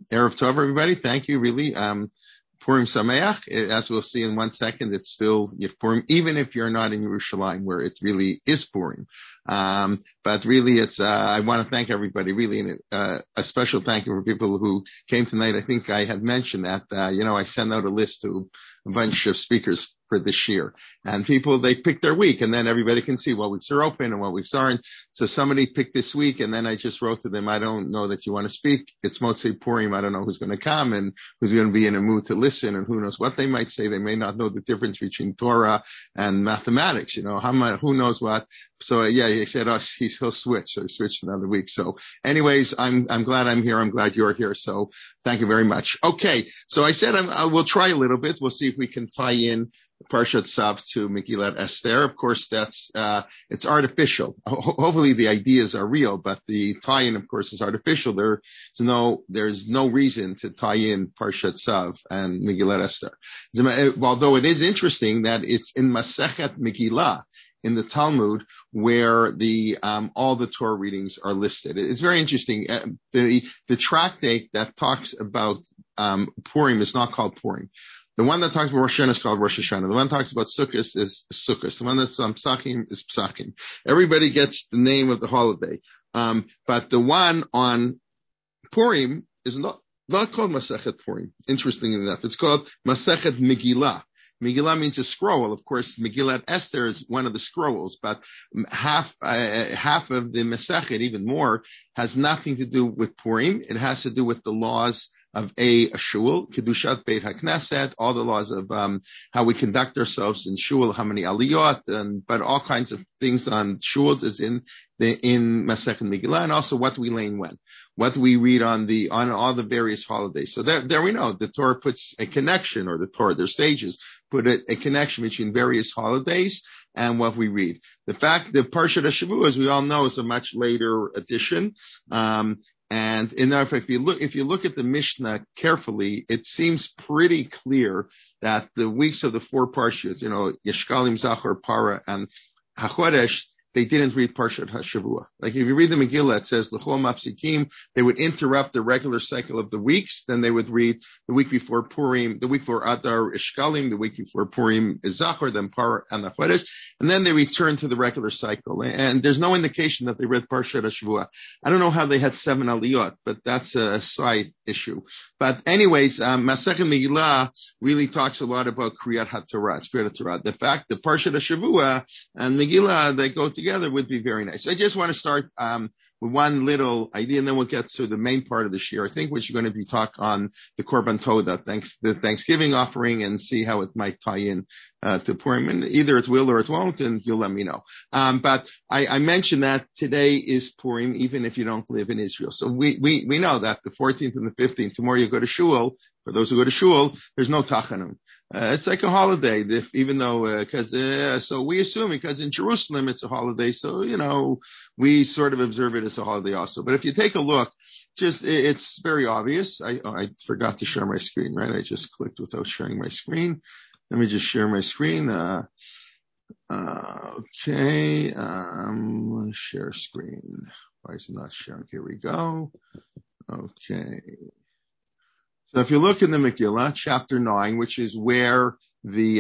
Erev Tov, everybody. Thank you, really. Purim Sameach. As we'll see in 1 second, it's still Purim, even if you're not in Yerushalayim, where it really is Purim. But really, I want to thank everybody, really, and a special thank you for people who came tonight. I think I had mentioned that, I sent out a list to a bunch of speakers for this year, and people, they pick their week, and then everybody can see what weeks are open and what weeks aren't. So somebody picked this week, and then I just wrote to them, I don't know that you want to speak. It's Motzei Purim. I don't know who's going to come and who's going to be in a mood to listen, and who knows what they might say. They may not know the difference between Torah and mathematics, who knows what. So he said, he'll switch. So he switched another week. So anyways, I'm glad I'm here. I'm glad you're here. So thank you very much. Okay. So I said, we'll try a little bit. We'll see if we can tie in Parshat Tzav to Megillat Esther. Of course, it's artificial. Hopefully the ideas are real, but the tie-in, of course, is artificial. There's no reason to tie in Parshat Tzav and Megillat Esther. Although it is interesting that it's in Masechet Megillah, in the Talmud, where all the Torah readings are listed. It's very interesting. The tractate that talks about Purim is not called Purim. The one that talks about Rosh Hashanah is called Rosh Hashanah. The one that talks about Sukkot is Sukkot. The one that's on Psachim is Psachim. Everybody gets the name of the holiday. But the one on Purim is not called Masechet Purim. Interestingly enough, it's called Masechet Megillah. Megillah means a scroll. Of course, Megillat Esther is one of the scrolls, but half of the Masechet, even more, has nothing to do with Purim. It has to do with the laws of a shul, Kedushat Beit HaKnesset, all the laws of how we conduct ourselves in shul, how many aliyot, but all kinds of things on shuls is in Masechet Megillah, and also what we lay in when, what we read on all the various holidays. So there we know the Torah puts a connection, or the Torah, their sages put a connection between various holidays and what we read. The fact that Parshat HaShavua, as we all know, is a much later edition. And if you look at the Mishnah carefully, it seems pretty clear that the weeks of the 4 parshas, Yeshkalim, Zachor, Para, and HaChodesh, they didn't read Parshat HaShavua. Like if you read the Megillah, it says L'chol Mafsikim. They would interrupt the regular cycle of the weeks. Then they would read the week before Purim, the week before Adar Ishkalim, the week before Purim is Zachor, then Par and Chodesh, and then they return to the regular cycle. And there's no indication that they read Parshat HaShavua. I don't know how they had 7 aliyot, but that's a side issue. But anyways, Masechet Megillah really talks a lot about Kriyat HaTorah, Kriyat HaTorah. The fact that Parshat HaShavua and Megillah, they go together would be very nice. I just want to start with one little idea, and then we'll get to the main part of this year. I think we're going to be talk on the Korban Todah, the Thanksgiving offering, and see how it might tie in to Purim. And either it will or it won't, and you'll let me know. But I mentioned that today is Purim, even if you don't live in Israel. So we know that the 14th and the 15th, tomorrow you go to shul. For those who go to shul, there's no tachanun. It's like a holiday, even though, so we assume because in Jerusalem it's a holiday, so, we sort of observe it as a holiday also. But if you take a look, it's very obvious. I forgot to share my screen, right? I just clicked without sharing my screen. Let me just share my screen. Okay. Share screen. Why is it not sharing? Here we go. Okay. So if you look in the Megillah, chapter 9, which is where the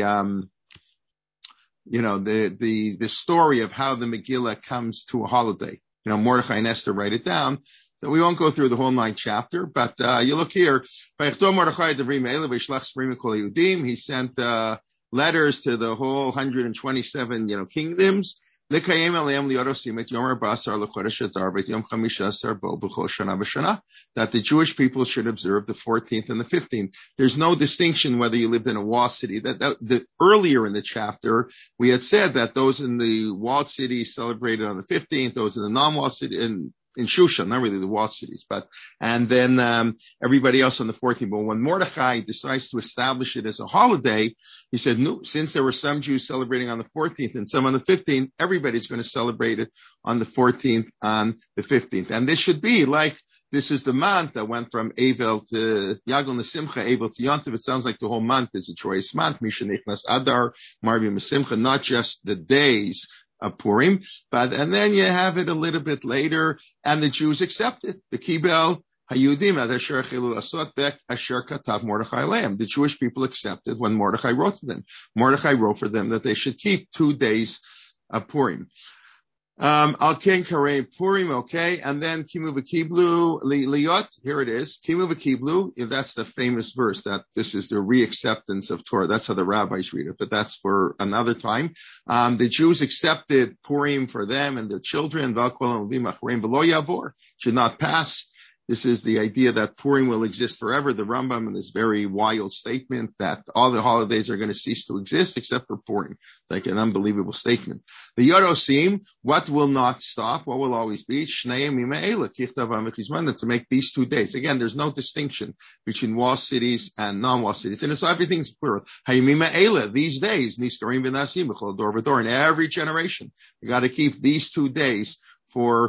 story of how the Megillah comes to a holiday. Mordechai and Esther write it down. So we won't go through the whole 9th chapter, but you look here. He sent letters to the whole 127, kingdoms. That the Jewish people should observe the 14th and the 15th. There's no distinction whether you lived in a walled city. The earlier in the chapter, we had said that those in the walled cities celebrated on the 15th, those in the non-walled city, in Shushan, not really the walled cities, and then everybody else on the 14th. But when Mordechai decides to establish it as a holiday, he said, no, since there were some Jews celebrating on the 14th and some on the 15th, everybody's going to celebrate it on the 14th, on the 15th. And this should be like, this is the month that went from Avel to Yagol Nesimcha, Avel to Yontiv. It sounds like the whole month is a joyous month. Misha Nichnas Adar, Marvim Nesimcha, not just the days of Purim, and then you have it a little bit later, and the Jews accept it. The Kibel The Jewish people accepted when Mordechai wrote to them. Mordechai wrote for them that they should keep 2 days of Purim. Al Ken Karei Purim, okay, and then Kimu V'Kiblu Liot, here it is, Kimu V'Kiblu, that's the famous verse that this is the reacceptance of Torah. That's how the rabbis read it, but that's for another time. The Jews accepted Purim for them and their children, should not pass. This is the idea that Purim will exist forever. The Rambam in this very wild statement that all the holidays are going to cease to exist except for Purim. It's like an unbelievable statement. The Yodosim, what will not stop? What will always be? To make these 2 days. Again, there's no distinction between wall cities and non-wall cities. And so everything's plural. These days, in every generation. You got to keep these 2 days for,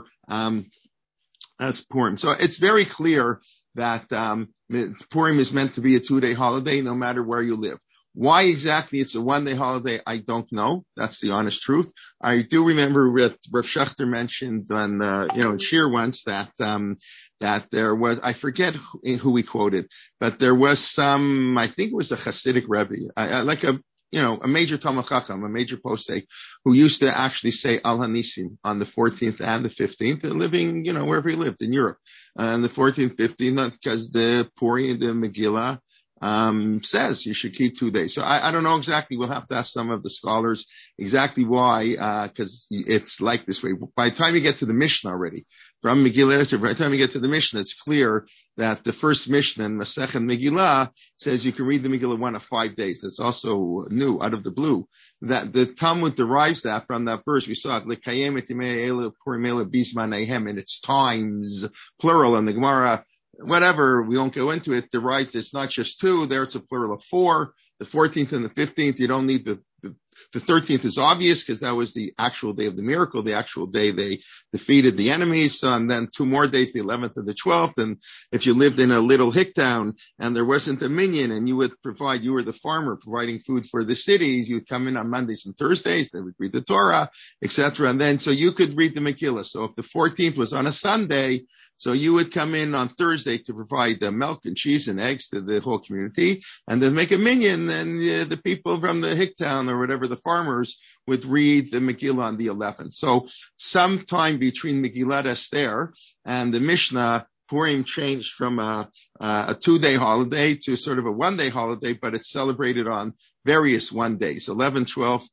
as Purim. So it's very clear that Purim is meant to be a 2-day holiday no matter where you live. Why exactly it's a 1-day holiday, I don't know. That's the honest truth. I do remember that Rav Schechter mentioned on, in Shir once that there was, I forget who he quoted, but there was some, I think it was a Hasidic Rebbe, like a major Talmud Chacham, a major posek, who used to actually say Al Hanisim on the 14th and the 15th, living, wherever he lived in Europe. And the 14th, 15th, because the Purim, the Megillah, says you should keep 2 days. So I don't know exactly. We'll have to ask some of the scholars exactly why, because it's like this way. By the time you get to the Mishnah already, from Megillah, by the time you get to the Mishnah, it's clear that the first Mishnah in Masechet Megillah says you can read the Megillah 1 of 5 days. It's also new, out of the blue. That the Talmud derives that from that verse. We saw it, L'kayem et yimei elu Purim elu bizmaneihem, in its times, plural, and the Gemara, whatever, we won't go into it, derives it's not just 2, there it's a plural of 4. The 14th and the 15th, you don't need the 13th is obvious because that was the actual day of the miracle, the actual day they defeated the enemies. And then 2 more days, the 11th and the 12th. And if you lived in a little hick town and there wasn't a minyan and you were the farmer providing food for the cities, you'd come in on Mondays and Thursdays, they would read the Torah, etc. And then so you could read the Megillah. So if the 14th was on a Sunday, so you would come in on Thursday to provide the milk and cheese and eggs to the whole community, and then make a minyan, and the people from the hick town or whatever, the farmers, would read the Megillah on the 11th. So sometime between Megillat Esther and the Mishnah, Purim changed from a 2-day holiday to sort of a 1-day holiday, but it's celebrated on various 1 days, 11, 12,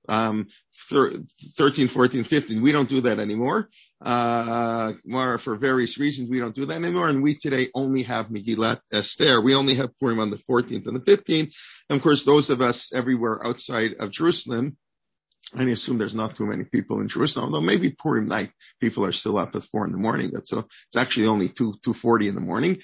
13, 14, 15. We don't do that anymore. For various reasons, we don't do that anymore. And we today only have Megillat Esther. We only have Purim on the 14th and the 15th. And of course, those of us everywhere outside of Jerusalem, I assume there's not too many people in Jerusalem, although maybe Purim night, people are still up at 4 a.m. So it's actually only 2:40 in the morning.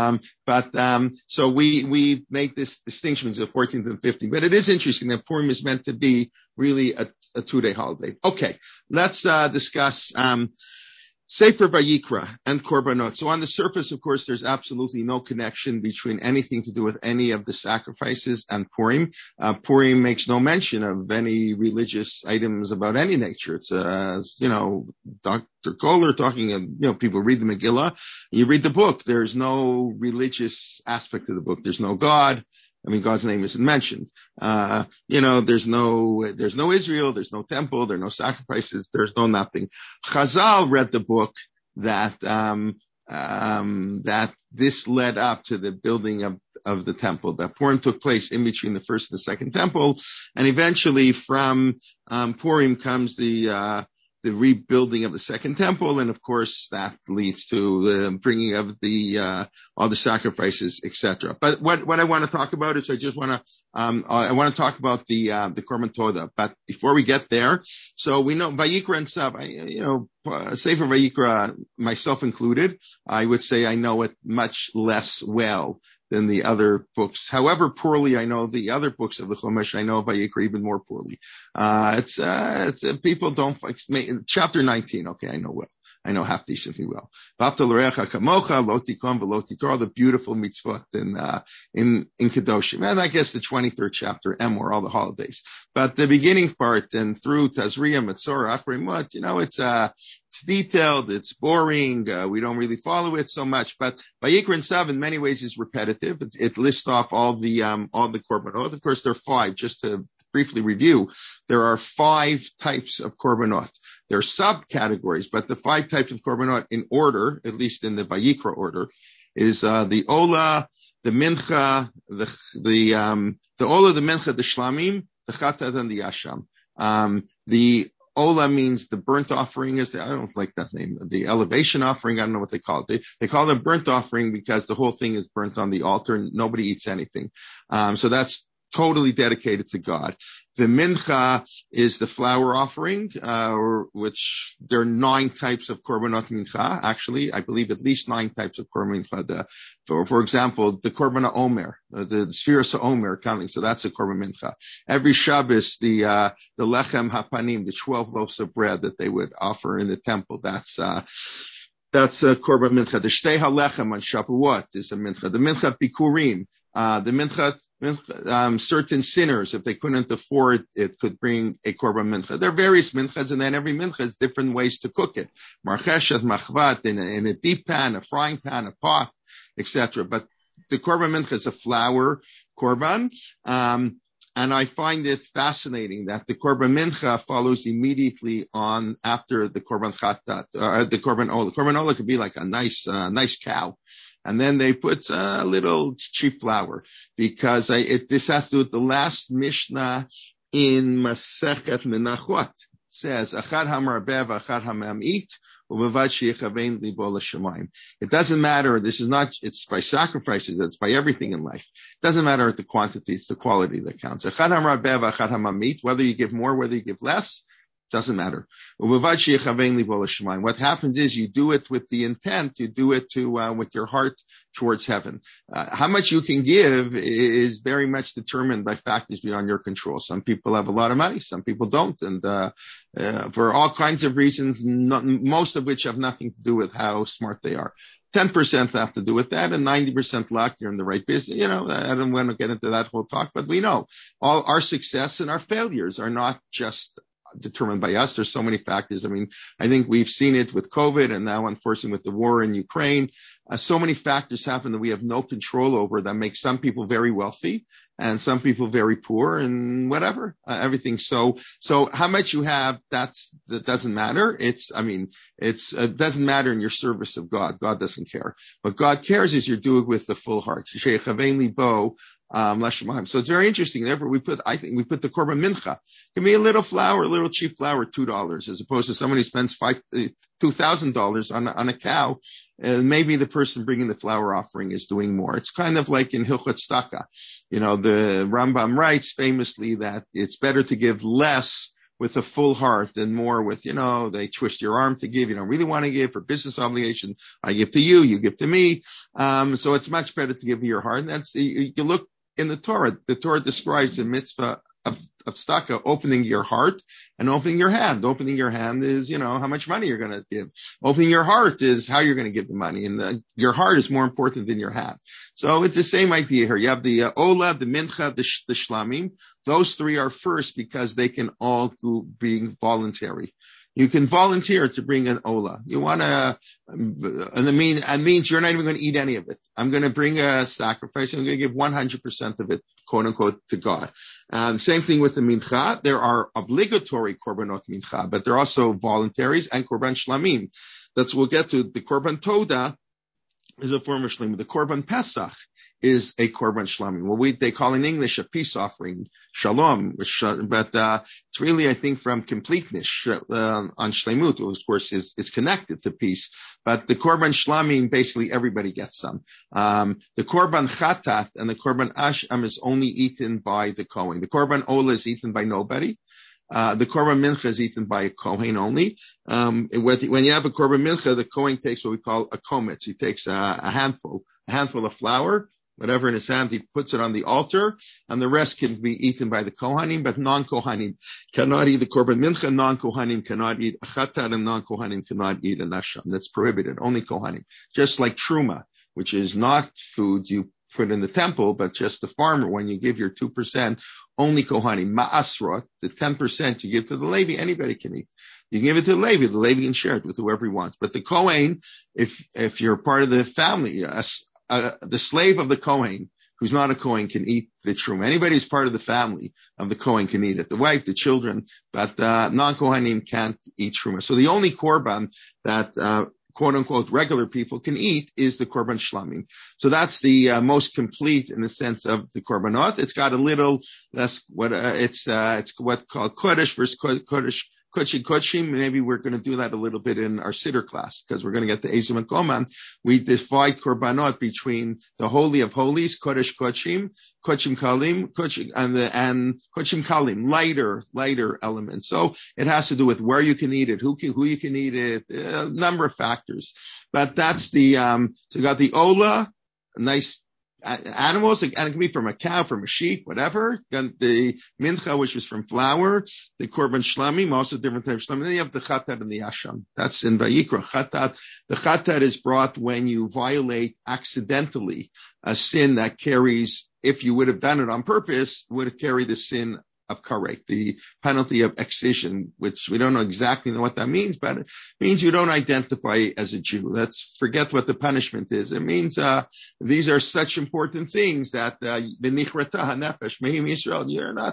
So we make this distinction between the 14th and 15th. But it is interesting that Purim is meant to be really a 2-day holiday. Okay. Let's, discuss, Sefer Vayikra and Korbanot. So on the surface, of course, there's absolutely no connection between anything to do with any of the sacrifices and Purim. Purim makes no mention of any religious items about any nature. It's, Dr. Kohler talking, people read the Megillah. You read the book. There's no religious aspect to the book. There's no God. God's name isn't mentioned. There's no Israel, there's no temple, there are no sacrifices, there's no nothing. Chazal read the book that this led up to the building of the temple. That Purim took place in between the first and the second temple, and eventually from Purim comes the rebuilding of the second temple, and of course that leads to the bringing of all the sacrifices, etc. But what I want to talk about is I want to talk about the Korban Todah. But before we get there, so we know Vayikra and Tzav, Sefer Vayikra, myself included, I would say I know it much less well than the other books. However poorly I know the other books of the Chumash, I know Vayikra even more poorly. People don't, chapter 19, okay, I know well. I know half decently well. V'afta l'reacha kamocha, lo tikon v'lo titor, all the beautiful mitzvot in Kedoshim. And I guess the 23rd chapter, Emor, all the holidays. But the beginning part and through Tazria, Metzora, Achrei Mot, it's detailed, it's boring, we don't really follow it so much, but Vayikra Tzav in many ways is repetitive. It lists off all the korbanot. Of course, there are 5, just to briefly review. There are 5 types of korbanot. There are subcategories, but the 5 types of korbanot in order, at least in the Vayikra order, is, the Ola, the Mincha, the Ola, the Mincha, the Shlamim, the Chatat, and the Yasham. The Ola means the burnt offering I don't like that name. The elevation offering, I don't know what they call it. They call it burnt offering because the whole thing is burnt on the altar and nobody eats anything. So that's totally dedicated to God. The mincha is the flour offering, which there are 9 types of korbanot mincha. Actually, I believe at least 9 types of korban mincha. For example, the korban omer, the spheres omer counting. So that's a korban mincha. Every Shabbos, the lechem hapanim, the 12 loaves of bread that they would offer in the temple. That's a korban mincha. The shtei halechem on Shavuot is a mincha. The mincha bikurim. The mincha, certain sinners, if they couldn't afford it, could bring a korban mincha. There are various minchas, and then every mincha has different ways to cook it. Marcheshet, machvat, in a deep pan, a frying pan, a pot, etc. But the korban mincha is a flour korban. And I find it fascinating that the korban mincha follows immediately on after the korban chatat, or the korban ola. Korban ola could be like a nice cow. And then they put a little cheap flour because this has to do with the last Mishnah in Masechet Menachot. It says, Achad hamarbev, achad hamamit, u'bevad sheyechavein libo l'shamayim. It doesn't matter. It's by sacrifices. It's by everything in life. It doesn't matter the quantity. It's the quality that counts. Achad hamarbev, achad hamamit, whether you give more, whether you give less, doesn't matter. What happens is you do it with the intent, you do it with your heart towards heaven. How much you can give is very much determined by factors beyond your control. Some people have a lot of money, some people don't, and for all kinds of reasons, most of which have nothing to do with how smart they are. 10% have to do with that, and 90% luck. You're in the right business. I don't want to get into that whole talk, but we know all our success and our failures are not just determined by us. There's so many factors. I think we've seen it with COVID and now unfortunately with the war in Ukraine. So many factors happen that we have no control over that make some people very wealthy and some people very poor and whatever, everything. So how much you have, that doesn't matter. It doesn't matter in your service of God. God doesn't care. What God cares is you do it with the full heart. So it's very interesting. Therefore, I think we put the korban mincha. Give me a little flour, a little cheap flour, $2, as opposed to somebody who spends $2,000 on a cow. And maybe the person bringing the flour offering is doing more. It's kind of like in Hilchot Tzedakah. The Rambam writes famously that it's better to give less with a full heart than more with, they twist your arm to give. You don't really want to give for business obligation. I give to you, you give to me. So it's much better to give your heart. And that's, you look in the Torah. The Torah describes the mitzvah of tzedakah, opening your heart and opening your hand. Opening your hand is, how much money you're going to give. Opening your heart is how you're going to give the money. And your heart is more important than your hand. So it's the same idea here. You have the Ola, the Mincha, the Shlamim. Those 3 are first because they can all be voluntary. You can volunteer to bring an Ola. You want to, and it means you're not even going to eat any of it. I'm going to bring a sacrifice. I'm going to give 100% of it, quote unquote, to God. Same thing with the Mincha. There are obligatory korbanot Mincha, but there are also voluntaries and korban shlamim. That's what we'll get to. The korban Toda is a form of shlamim. The korban Pesach is a korban shlamim. What they call in English a peace offering, shalom, but it's really, I think, from completeness on shlemut, which of course is connected to peace. But the korban shlamim, basically everybody gets some. The korban chatat and the korban asham is only eaten by the kohen. The korban ola is eaten by nobody. The korban mincha is eaten by a kohen only. When you have a korban mincha, the kohen takes what we call a kometz. He takes a handful of flour, whatever in his hand, he puts it on the altar, and the rest can be eaten by the Kohanim, but non-Kohanim cannot eat the Korban Mincha, non-Kohanim cannot eat a Chatat, and non-Kohanim cannot eat an Asham. That's prohibited, only Kohanim. Just like Truma, which is not food you put in the temple, but just the farmer, when you give your 2%, only Kohanim. Ma'asrot, the 10% you give to the Levi, anybody can eat. You give it to the Levi can share it with whoever he wants. But the Kohen, if you're part of the family, the slave of the Kohen, who's not a Kohen, can eat the Truma. Anybody who's part of the family of the Kohen can eat it. The wife, the children, but non-Kohanim can't eat Truma. So the only Korban that quote unquote regular people can eat is the Korban Shlamim. So that's the most complete in the sense of the Korbanot. It's got a little less it's what called Kodesh versus Kodesh. Kodesh. Maybe we're going to do that a little bit in our Siddur class, because we're going to get to Ezim and Koman. We divide Korbanot between the Holy of Holies, Kodesh Kodshim, Kodshim Kalim, and Kodshim Kalim, lighter elements. So it has to do with where you can eat it, who you can eat it, a number of factors. But that's the, so you got the Ola, nice animals, and it can be from a cow, from a sheep, whatever. The mincha, which is from flour, the korban shlamim, also different types of shlamim. Then you have the chatat and the asham. That's in Vayikra. Chatat. The chatat is brought when you violate accidentally a sin that carries, if you would have done it on purpose, would carry the sin of karet, the penalty of excision, which we don't exactly know what that means, but it means you don't identify as a Jew. Let's forget what the punishment is. It means these are such important things that b'nichrata hanefesh mehim Yisrael. You're not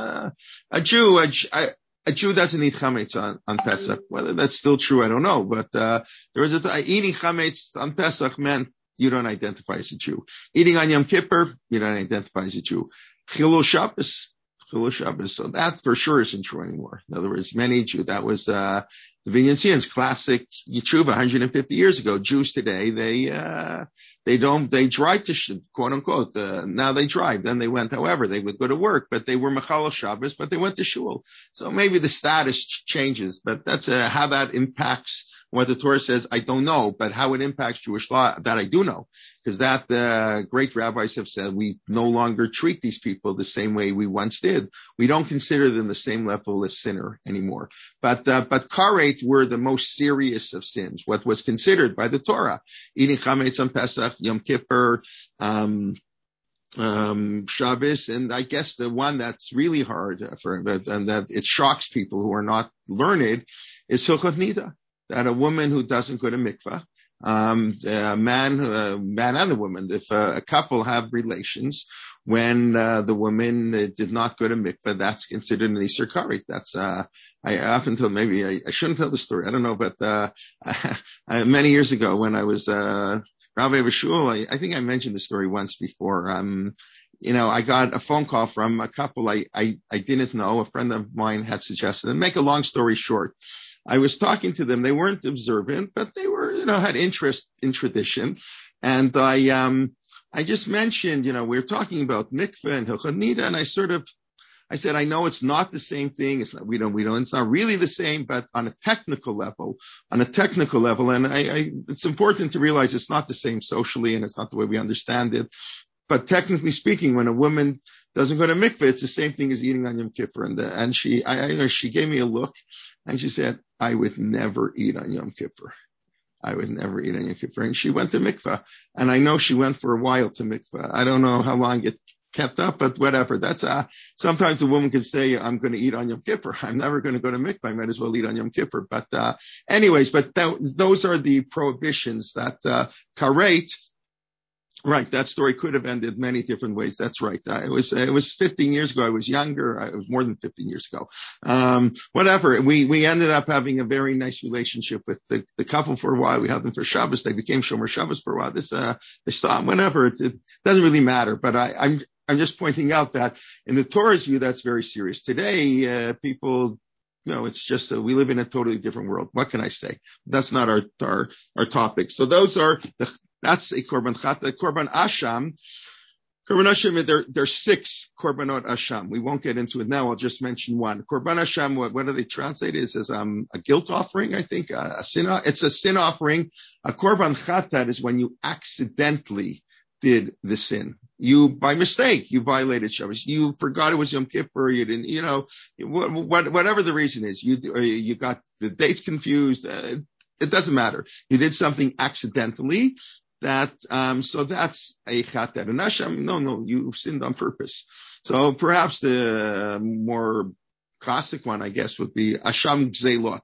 a Jew. A Jew doesn't eat chametz on Pesach. Whether that's still true, I don't know. But there was eating chametz on Pesach meant you don't identify as a Jew. Eating on Yom Kippur, you don't identify as a Jew. Chilul Shabbos. So that for sure isn't true anymore. In other words, many Jews, that was, the Vignesians classic Yeshuva 150 years ago. Jews today, they drive to, quote unquote, now they drive, then they went, however, they would go to work, but they were Mechalel Shabbos, but they went to shul. So maybe the status changes, but that's, how that impacts what the Torah says, I don't know, but how it impacts Jewish law, that I do know. Because that, great rabbis have said, we no longer treat these people the same way we once did. We don't consider them the same level as sinner anymore. But karet were the most serious of sins. What was considered by the Torah, eating chametz on Pesach, Yom Kippur, Shabbos, and I guess the one that's really hard and that it shocks people who are not learned is Hilchot Nida. That a woman who doesn't go to mikvah, a man and the woman, if a couple have relations, when the woman did not go to mikvah, that's considered an Isur Karet. That's I often tell, maybe I shouldn't tell the story, I don't know, but many years ago when I was Rabbi Vashul, I think I mentioned the story once before. I got a phone call from a couple I didn't know. A friend of mine had suggested, and make a long story short, I was talking to them. They weren't observant, but they were, had interest in tradition. And I just mentioned, we were talking about mikveh and Hilchot Nida, and I said, I know it's not the same thing. It's not really the same, but on a technical level, and it's important to realize it's not the same socially, and it's not the way we understand it. But technically speaking, when a woman doesn't go to mikveh, it's the same thing as eating on Yom Kippur. And she gave me a look, and she said, I would never eat on Yom Kippur. And she went to mikveh. And I know she went for a while to mikveh. I don't know how long it kept up, but whatever. That's, sometimes a woman could say, I'm going to eat on Yom Kippur. I'm never going to go to mikveh. I might as well eat on Yom Kippur. But, those are the prohibitions that, karet. Right. That story could have ended many different ways. That's right. It was 15 years ago. I was younger. It was more than 15 years ago. Whatever. We ended up having a very nice relationship with the couple for a while. We had them for Shabbos. They became Shomer Shabbos for a while. They stopped, whatever. It doesn't really matter, but I'm just pointing out that in the Torah's view, that's very serious. Today, people, it's just we live in a totally different world. What can I say? That's not our topic. So that's a korban chata. Korban asham. Korban asham, there's 6 korbanot asham. We won't get into it now. I'll just mention one. Korban asham, what do they translate it as? A guilt offering, I think. It's a sin offering. A korban chata is when you accidentally did the sin. you, by mistake, you violated Shabbos. You forgot it was Yom Kippur. You didn't, whatever the reason is, you got the dates confused. It doesn't matter. You did something accidentally. So that's a chater. And Hashem, no, you sinned on purpose. So perhaps the more classic one, I guess, would be Asham Gzelot.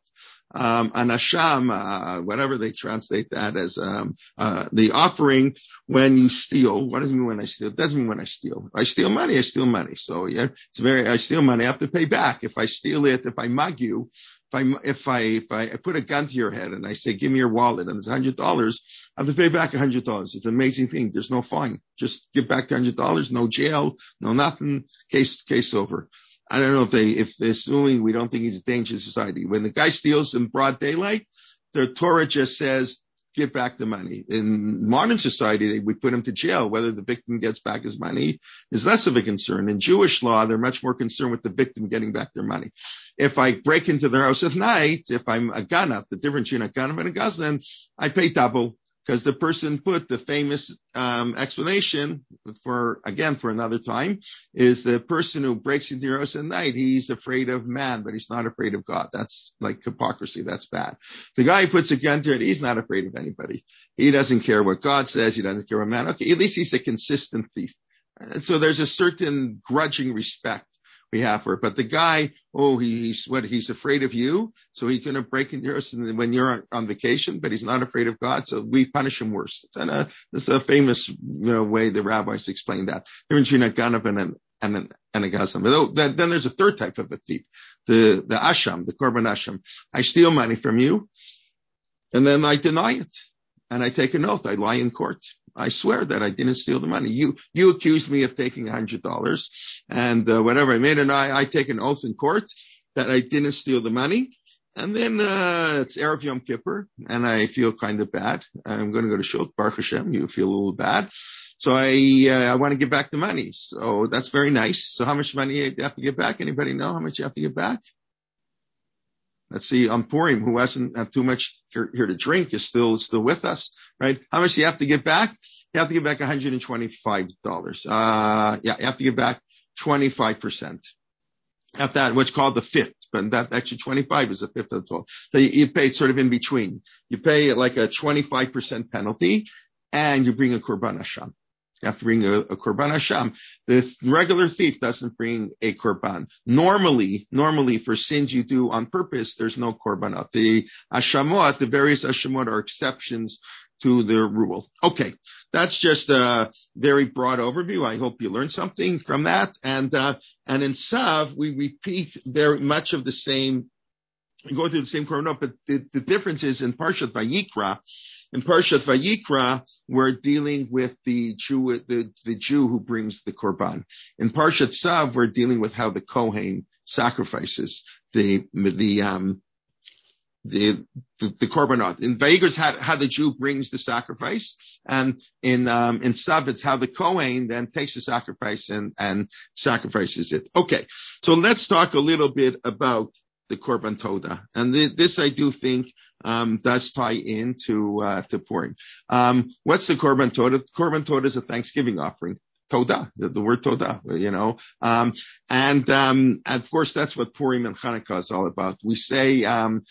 An Asham, whatever they translate that as, the offering when you steal. What does it mean when I steal? It doesn't mean when I steal. I steal money, I steal money. So yeah, I steal money, I have to pay back. If I steal it, if I mug you, if I put a gun to your head and I say, give me your wallet and it's $100, I have to pay back $100. It's an amazing thing. There's no fine. Just give back the $100, no jail, no nothing. Case over. I don't know if they're assuming we don't think he's a danger to society. When the guy steals in broad daylight, the Torah just says, give back the money. In modern society, we put him to jail. Whether the victim gets back his money is less of a concern. In Jewish law, they're much more concerned with the victim getting back their money. If I break into their house at night, if I'm a ganav, the difference between a ganav and a gazlan, I pay double. Because the person put the famous explanation for another time, is the person who breaks into your house at night, he's afraid of man, but he's not afraid of God. That's like hypocrisy. That's bad. The guy who puts a gun to it, he's not afraid of anybody. He doesn't care what God says. He doesn't care what man. Okay, at least he's a consistent thief. And so there's a certain grudging respect we have for it. But the guy, he's afraid of you, so he's going to break into your house when you're on vacation, but he's not afraid of God, so we punish him worse. It's a famous, way the rabbis explain that. Difference between a ganav and a gazlan. But then there's a third type of a thief, the asham, the korban asham. I steal money from you, and then I deny it, and I take an oath. I lie in court. I swear that I didn't steal the money. You accused me of taking $100 and whatever. I take an oath in court that I didn't steal the money. And then it's Erev Yom Kippur, and I feel kind of bad. I'm going to go to Shul, Baruch Hashem. You feel a little bad. So I want to give back the money. So that's very nice. So how much money do you have to give back? Anybody know how much you have to give back? Let's see, on Purim, who hasn't had too much here to drink is still with us, right? How much do you have to give back? You have to give back $125. You have to give back 25%. At that, what's called the fifth, but that actually 25 is a fifth of the total. So you pay sort of in between. You pay like a 25% penalty, and you bring a korban hasham. You have to bring a korban hasham. The regular thief doesn't bring a korban. Normally for sins you do on purpose, there's no korbanot. The hashamot, the various hashamot are exceptions to the rule. Okay. That's just a very broad overview. I hope you learned something from that. And in Tzav, we repeat very much of the same, we go through the same korbanot, but the difference is in Parshat Vayikra. In Parshat Vayikra, we're dealing with the Jew who brings the korban. In Parshat Tzav, we're dealing with how the Kohen sacrifices the korbanot. In Vayikra, it's how the Jew brings the sacrifice, and in Tzav, it's how the Kohen then takes the sacrifice and sacrifices it. Okay, so let's talk a little bit about the Korban Todah. And this I do think does tie into to Purim. What's the Korban Todah? The Korban Todah is a Thanksgiving offering. Todah, the word Todah, and of course that's what Purim and Chanukah is all about. We say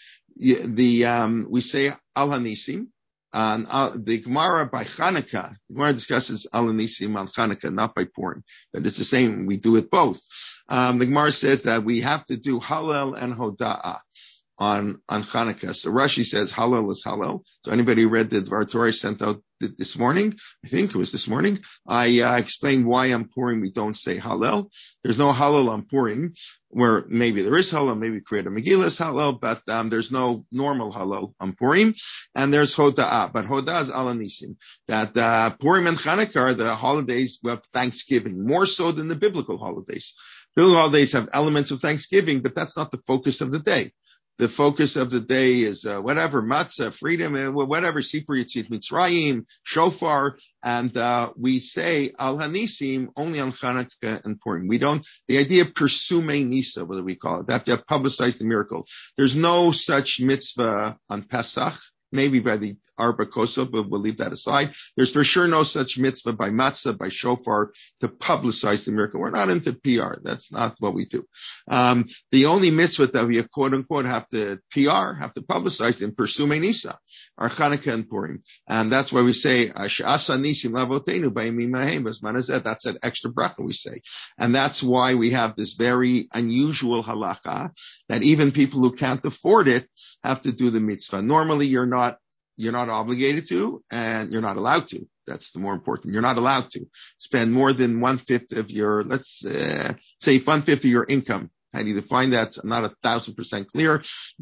we say Al Hanisim. The Gemara by Chanukah, the Gemara discusses Al Hanisim on Chanukah, not by Purim, but it's the same. We do it both. The Gemara says that we have to do Hallel and Hoda'ah on Chanukah. So Rashi says Hallel is Hallel. So anybody who read the Dvar Torah sent out this morning, I think it was this morning, I explained why on Purim we don't say Hallel. There's no Hallel on Purim, where maybe there is Hallel, maybe create a Megillah is Hallel, but there's no normal Hallel on Purim. And there's Hoda'ah, but Hoda'ah is Al Hanisim. That Purim and Chanukah are the holidays of Thanksgiving, more so than the biblical holidays. Biblical holidays have elements of Thanksgiving, but that's not the focus of the day. The focus of the day is whatever, matzah, freedom, whatever, Sipur Yitzit Mitzrayim, shofar, and we say Al Hanisim only on Chanukah and Purim. We don't, the idea of Persume Nisa, what do we call it? That to have publicized the miracle. There's no such mitzvah on Pesach maybe by the Arba Kosov, but we'll leave that aside. There's for sure no such mitzvah by matzah, by shofar, to publicize the miracle. We're not into PR. That's not what we do. The only mitzvah that we, quote unquote, have to PR, have to publicize in Persume Nisa, our Chanukah and Purim. And that's why we say, Asa Nisim Lavotenu B'Yamim Hahem, as Manazet, that's that extra bracha we say. And that's why we have this very unusual halacha that even people who can't afford it have to do the mitzvah. Normally you're not obligated to, and you're not allowed to. That's the more important. You're not allowed to spend more than 1/5 of your, let's say 1/5 of your income. How do you define that? I'm not 1,000% clear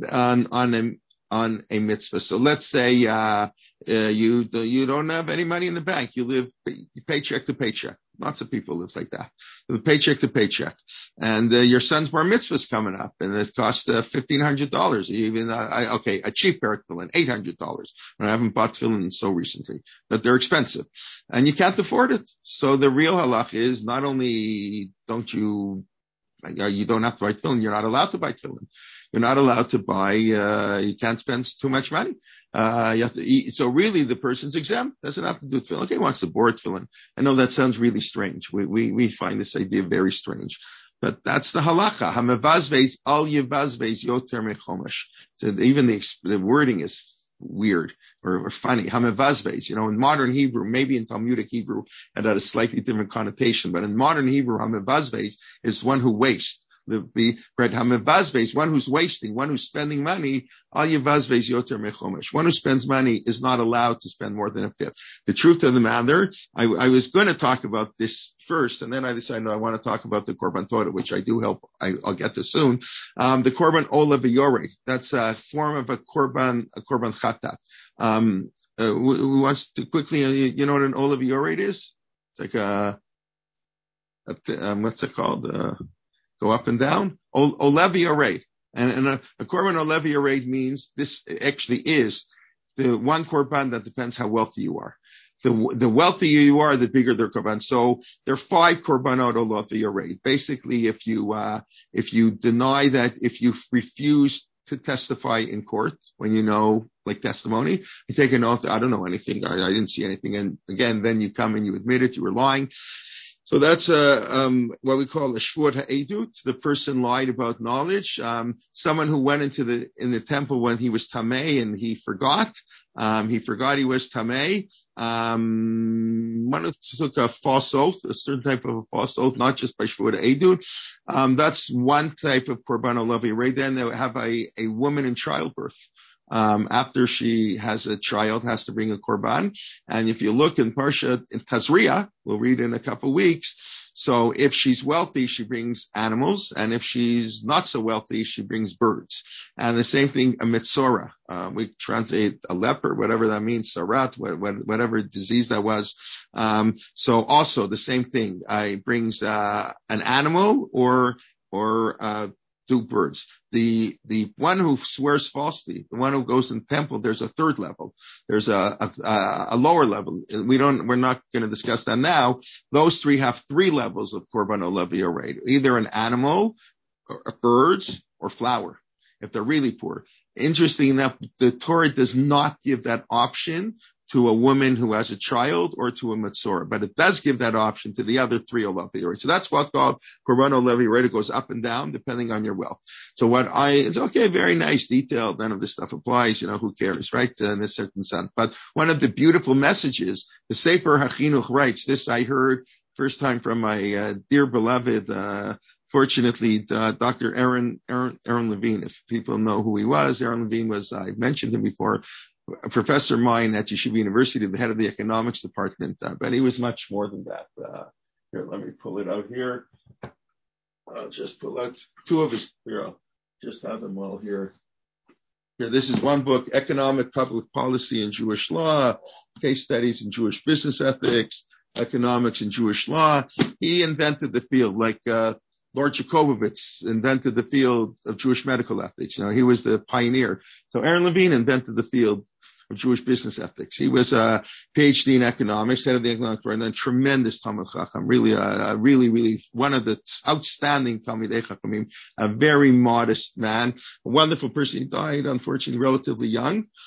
on a mitzvah. So let's say you don't have any money in the bank. You live paycheck to paycheck. Lots of people live like that. Paycheck to paycheck. And your son's bar mitzvah is coming up, and it costs $1,500. Even a cheap pair of tefillin, $800. And I haven't bought tefillin so recently, but they're expensive, and you can't afford it. So the real halach is not only you don't have to buy tefillin, you're not allowed to buy tefillin. You're not allowed to buy, you can't spend too much money. You have to eat. So really the person's exempt, doesn't have to do tefillin. Okay, wants to board tefillin. I know that sounds really strange. We find this idea very strange. But that's the halacha. Hamevazves al yevazves yoter mechomesh. So even the wording is weird or funny. Hamevazves, in modern Hebrew, maybe in Talmudic Hebrew, it had a slightly different connotation. But in modern Hebrew, hamevazves is one who wastes. The bread hamevazves, one who's wasting, one who's spending money. Al yevazves yoter mechomesh. One who spends money is not allowed to spend more than 1/5. The truth of the matter, I was going to talk about this first, and then I decided I want to talk about the korban Torah, which I do hope I'll get to soon. The korban ola v'yorei. That's a form of a korban chatat. Who wants to quickly, you know what an ola v'yorei is? It's like what's it called? Go up and down. Olevi Areid. And a korban Olevi Areid means this actually is the one korban that depends how wealthy you are. The wealthier you are, the bigger their korban. So there are 5 korbanot Olevi Areid. Basically, if you deny that, if you refuse to testify in court when like testimony, you take an oath, I don't know anything, I didn't see anything. And again, then you come and you admit it, you were lying. So that's what we call a shvuat ha'edut. The person lied about knowledge. Someone who went in the temple when he was tamei and he forgot. He forgot he was tamei. One who took a false oath, a certain type of a false oath, not just by shvuat ha'edut. That's one type of korban olavi. Right then they have a woman in childbirth. After she has a child, has to bring a korban. And if you look in Parsha, in Tazria, we'll read in a couple of weeks. So if she's wealthy, she brings animals. And if she's not so wealthy, she brings birds. And the same thing, a metzora. We translate a leper, whatever that means, sarat, whatever disease that was. So also the same thing. Brings, an animal or 2 birds. The one who swears falsely, the one who goes in the temple, there's a 3rd level. There's a lower level. We're not going to discuss that now. Those 3 have 3 levels of korban olavi oreid. Either an animal, or birds, or flour, if they're really poor. Interesting enough, the Torah does not give that option to a woman who has a child or to a metzora, but it does give that option to the other 3 olavi oreid. So that's what's called korban olavi oreid. It goes up and down depending on your wealth. So it's okay, very nice, detailed. None of this stuff applies, who cares, right? In this certain sense. But one of the beautiful messages, the Sefer HaChinuch writes, this I heard first time from my dear beloved, fortunately, Dr. Aaron Levine. If people know who he was, Aaron Levine was, I mentioned him before, a professor of mine at Yeshiva University, the head of the economics department, but he was much more than that. Here, let me pull it out here. I'll just pull out 2 of his, I'll just have them all here. Here, this is one book, Economic Public Policy and Jewish Law, Case Studies in Jewish Business Ethics, Economics and Jewish Law. He invented the field, like Lord Jacobovitz invented the field of Jewish medical ethics. He was the pioneer. So Aaron Levine invented the field of Jewish business ethics. He was a PhD in economics, head of the economic department, and a tremendous Talmid Chacham, really one of the outstanding Talmidei Chachamim, a very modest man, a wonderful person. He died, unfortunately, relatively young.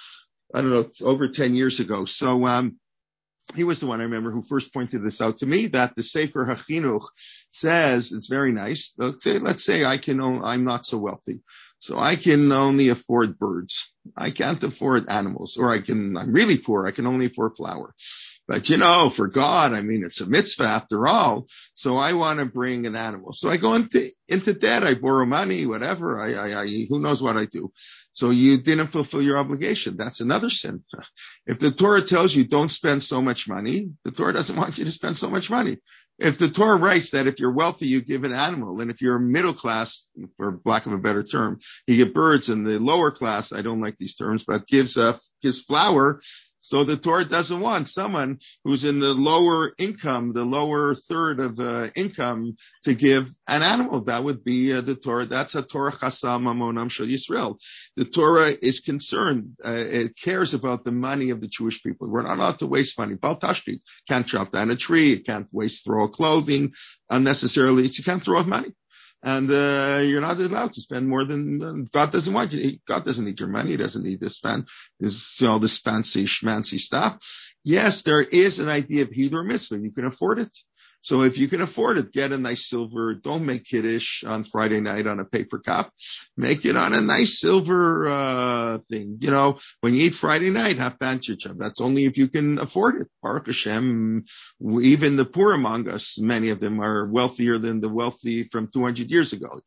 I don't know, over 10 years ago. So, he was the one I remember who first pointed this out to me, that the Sefer HaChinuch says, it's very nice. Let's say I'm not so wealthy. So I can only afford birds. I can't afford animals, or I'm really poor. I can only afford flour. But for God, it's a mitzvah after all. So I want to bring an animal. So I go into debt. I borrow money, whatever. Who knows what I do. So you didn't fulfill your obligation. That's another sin. If the Torah tells you don't spend so much money, the Torah doesn't want you to spend so much money. If the Torah writes that if you're wealthy, you give an animal, and if you're middle class, for lack of a better term, you get birds, and the lower class, I don't like these terms, but gives flour. So the Torah doesn't want someone who's in the lower income, the lower third of income, to give an animal. That would be the Torah. That's a Torah chasam mamonam shel Yisrael. The Torah is concerned. It cares about the money of the Jewish people. We're not allowed to waste money. Bal tashrit, can't chop down a tree. You can't throw clothing unnecessarily. You can't throw out money. And you're not allowed to spend more than God doesn't want you. God doesn't need your money. He doesn't need to spend all this fancy schmancy stuff. Yes, there is an idea of Hidur mitzvah. You can afford it. So if you can afford it, get a nice silver. Don't make kiddush on Friday night on a paper cup. Make it on a nice silver thing. When you eat Friday night, have fancy chum. That's only if you can afford it. Baruch Hashem, even the poor among us, many of them are wealthier than the wealthy from 200 years ago.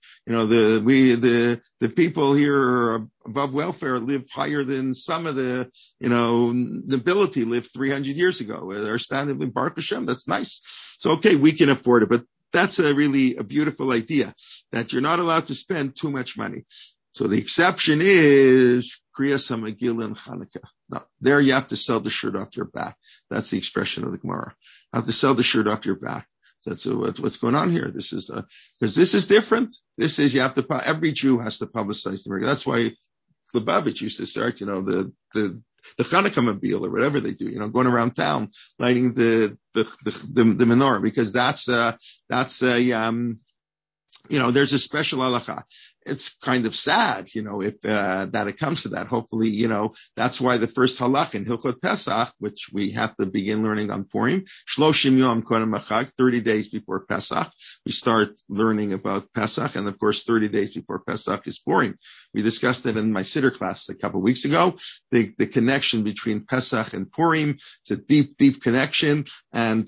The people here above welfare live higher than some of the nobility lived 300 years ago. They're standing in Baruch Hashem. That's nice. So, okay, we can afford it, but that's really a beautiful idea, that you're not allowed to spend too much money. So the exception is Kriyas HaMegillah and Hanukkah. Now, there you have to sell the shirt off your back. That's the expression of the Gemara. You have to sell the shirt off your back. That's what's going on here. This is, because this is different. This is, every Jew has to publicize the miracle. That's why Lubavitch used to start, the Hanukkah mobile or whatever they do, going around town lighting the menorah, because that's there's a special halacha. It's kind of sad, if that it comes to that. Hopefully, that's why the first halach in Hilchot Pesach, which we have to begin learning on Purim, Shloshim Yom Kodem HaChag, 30 days before Pesach, we start learning about Pesach, and of course, 30 days before Pesach is Purim. We discussed it in my Siddur class a couple of weeks ago. The connection between Pesach and Purim, it's a deep, deep connection, and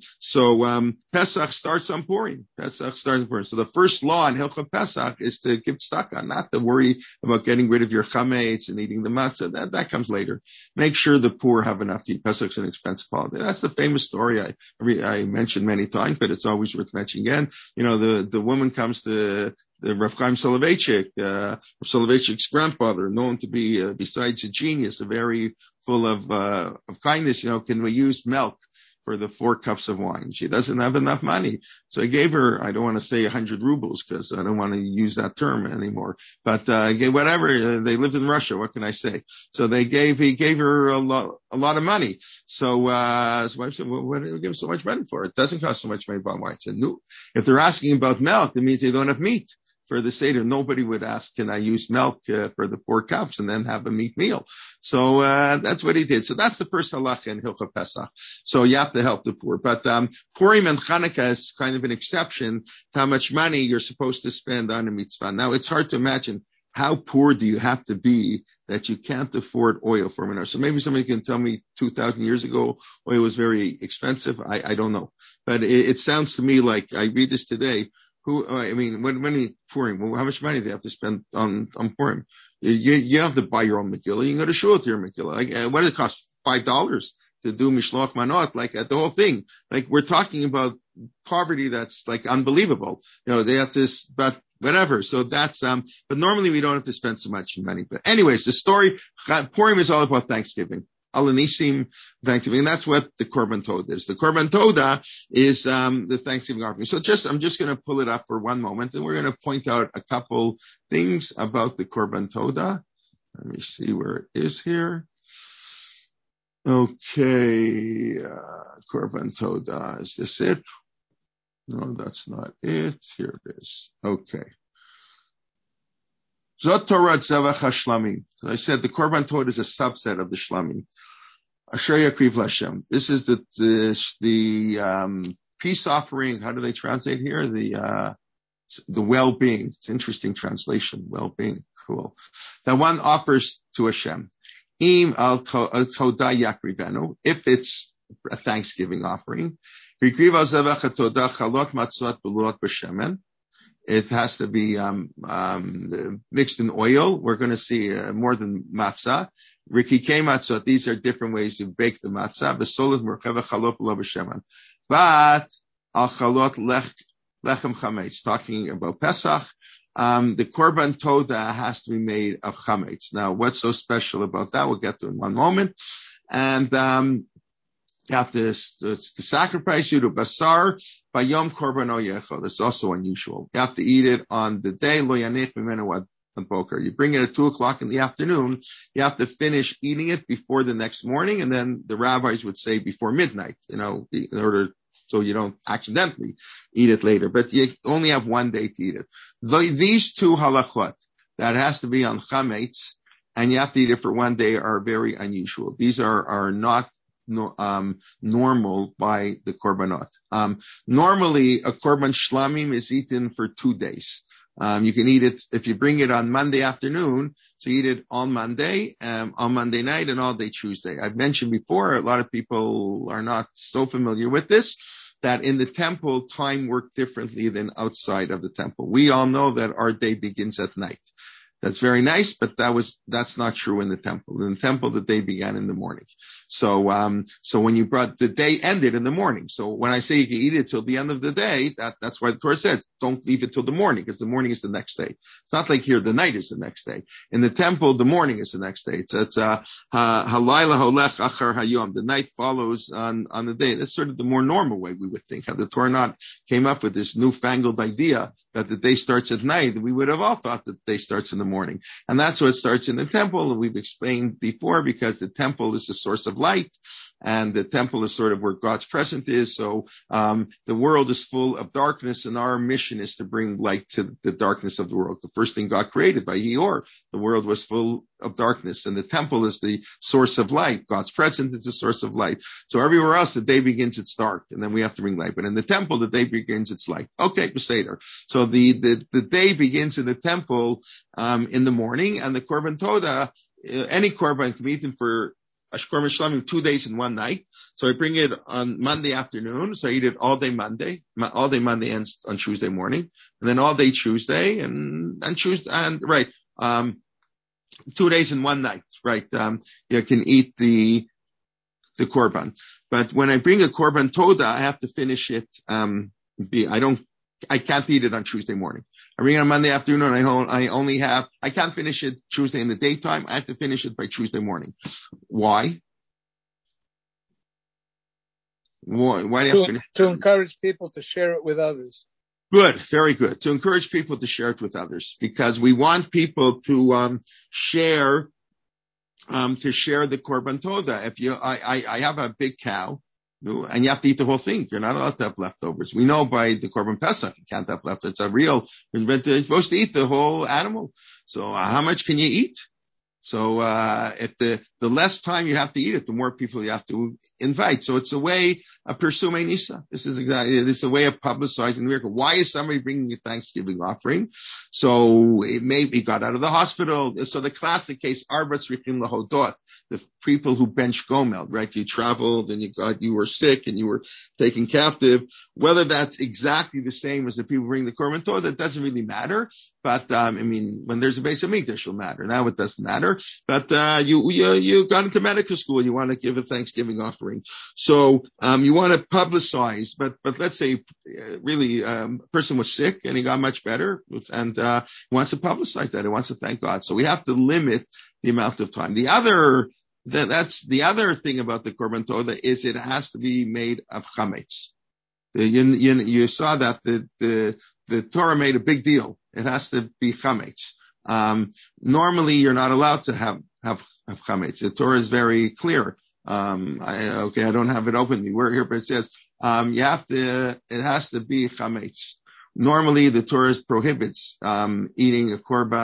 Pesach starts on Purim. So the first law in Hilchot Pesach is to give tzedakah, not to worry about getting rid of your chametz and eating the matzah. That comes later. Make sure the poor have enough to eat. Pesach's an expensive holiday. That's the famous story I mentioned many times, but it's always worth mentioning again. The woman comes to the Rav Chaim Soloveitchik, Rav Soloveitchik's grandfather, known to be, besides a genius, a very full of kindness. Can we use milk for the 4 cups of wine? She doesn't have enough money. So I gave her, I don't want to say 100 rubles because I don't want to use that term anymore, but whatever. They lived in Russia. What can I say? So he gave her a lot of money. So I said, well, what do we give so much money for? It doesn't cost so much money to buy wine. I said, no. If they're asking about milk, it means they don't have meat. For the Seder, nobody would ask, can I use milk for the 4 cups and then have a meat meal? So that's what he did. So that's the first halacha in Hilchot Pesach. So you have to help the poor. But Purim and Chanukah is kind of an exception to how much money you're supposed to spend on a mitzvah. Now, it's hard to imagine how poor do you have to be that you can't afford oil for menorah. So maybe somebody can tell me 2,000 years ago, oil was very expensive. I don't know. But it sounds to me like I read this today. When Purim, how much money do they have to spend on Purim? You have to buy your own Megillah. You can go to shul to your Megillah. What does it cost? $5 to do Mishloach Manot? The whole thing. We're talking about poverty that's unbelievable. They have to, but whatever. So that's, but normally we don't have to spend so much money. But anyways, the story, Purim is all about Thanksgiving. Alanisim, Thanksgiving. And that's what the Korban Todah is. The Korban Todah is the Thanksgiving offering. So I'm just going to pull it up for one moment, and we're going to point out a couple things about the Korban Todah. Let me see where it is here. Okay, Korban Todah. Is this it? No, that's not it. Here it is. Okay. Zot Torah Tzevach HaShlamim. I said the Korban Todah is a subset of the Shlamim. Asher Yakriv L'Hashem. This is the peace offering. How do they translate here? The well-being. It's an interesting translation. Well-being. Cool. That one offers to Hashem. Im al Todah Yakrivenu. If it's a Thanksgiving offering. It has to be mixed in oil. We're going to see more than matzah. Rikikei matzot. These are different ways to bake the matzah. But al chalot lechem chametz. Talking about Pesach, the korban todah has to be made of chametz. Now, what's so special about that? We'll get to in one moment. And you have to sacrifice you to basar by Yom Korban Oyecho. That's also unusual. You have to eat it on the day lo yanich mimenu ad boker. You bring it at 2:00 in the afternoon. You have to finish eating it before the next morning, and then the rabbis would say before midnight. In order so you don't accidentally eat it later. But you only have one day to eat it. These two halachot that has to be on chametz, and you have to eat it for one day are very unusual. These are not normal by the korbanot. Normally a korban shlamim is eaten for 2 days. You can eat it, if you bring it on Monday afternoon, so you eat it on Monday, on Monday night and all day Tuesday. I've mentioned before, a lot of people are not so familiar with this, that in the temple, time worked differently than outside of the temple. We all know that our day begins at night. That's very nice, but that's not true in the temple. In the temple, the day began in the morning. So when you brought, the day ended in the morning. So when I say you can eat it till the end of the day, that's why the Torah says, don't leave it till the morning, because the morning is the next day. It's not like here, the night is the next day. In the temple, the morning is the next day. It's halayla holech achar hayom. The night follows on the day. That's sort of the more normal way we would think. Had the Torah not came up with this newfangled idea that the day starts at night, we would have all thought that the day starts in the morning. And that's what starts in the temple. And we've explained before, because the temple is the source of light, and the temple is sort of where God's presence is. So the world is full of darkness, and our mission is to bring light to the darkness of the world. The first thing God created by Yeor, the world was full of darkness, and the temple is the source of light. God's presence is the source of light. So everywhere else, the day begins, it's dark, and then we have to bring light. But in the temple, the day begins, it's light. Okay, Beseder. So the day begins in the temple in the morning, and the korban todah, any korban can be eaten for a korban shlamim 2 days and 1 night. So I bring it on Monday afternoon. So I eat it all day Monday. All day Monday ends on Tuesday morning, and then all day Tuesday and Tuesday and right. 2 days and 1 night, right? You can eat the korban, but when I bring a korban todah, I have to finish it. I can't eat it on Tuesday morning. I bring it on Monday afternoon. I can't finish it Tuesday in the daytime. I have to finish it by Tuesday morning. Why? Why do you have to finish? To encourage people to share it with others. Good, very good. To encourage people to share it with others, because we want people to share the korban todah. I have a big cow, and you have to eat the whole thing. You're not allowed to have leftovers. We know by the korban pesach you can't have leftovers. It's a real. You're supposed to eat the whole animal. So how much can you eat? So if the less time you have to eat it, the more people you have to invite. So it's a way of pursuing Nisa. This is a way of publicizing the miracle. Why is somebody bringing a Thanksgiving offering? So it may be got out of the hospital. So the classic case, Arbatz Richim Lahodot, the people who bench Gomel, right? You traveled and you were sick and you were taken captive. Whether that's exactly the same as the people bring the Korban Todah, that doesn't really matter. But when there's a base of Mikdash, it'll matter. Now it doesn't matter. But you got into medical school, you want to give a Thanksgiving offering. So you want to publicize, but let's say really a person was sick and he got much better, and he wants to publicize that. He wants to thank God. So we have to limit the amount of time. That's the other thing about the Korban Todah is it has to be made of chametz. You saw that the Torah made a big deal. It has to be chametz. Normally you're not allowed to have chametz. The Torah is very clear. I don't have it open. We're here, but it says, it has to be chametz. Normally the Torah prohibits, eating a korban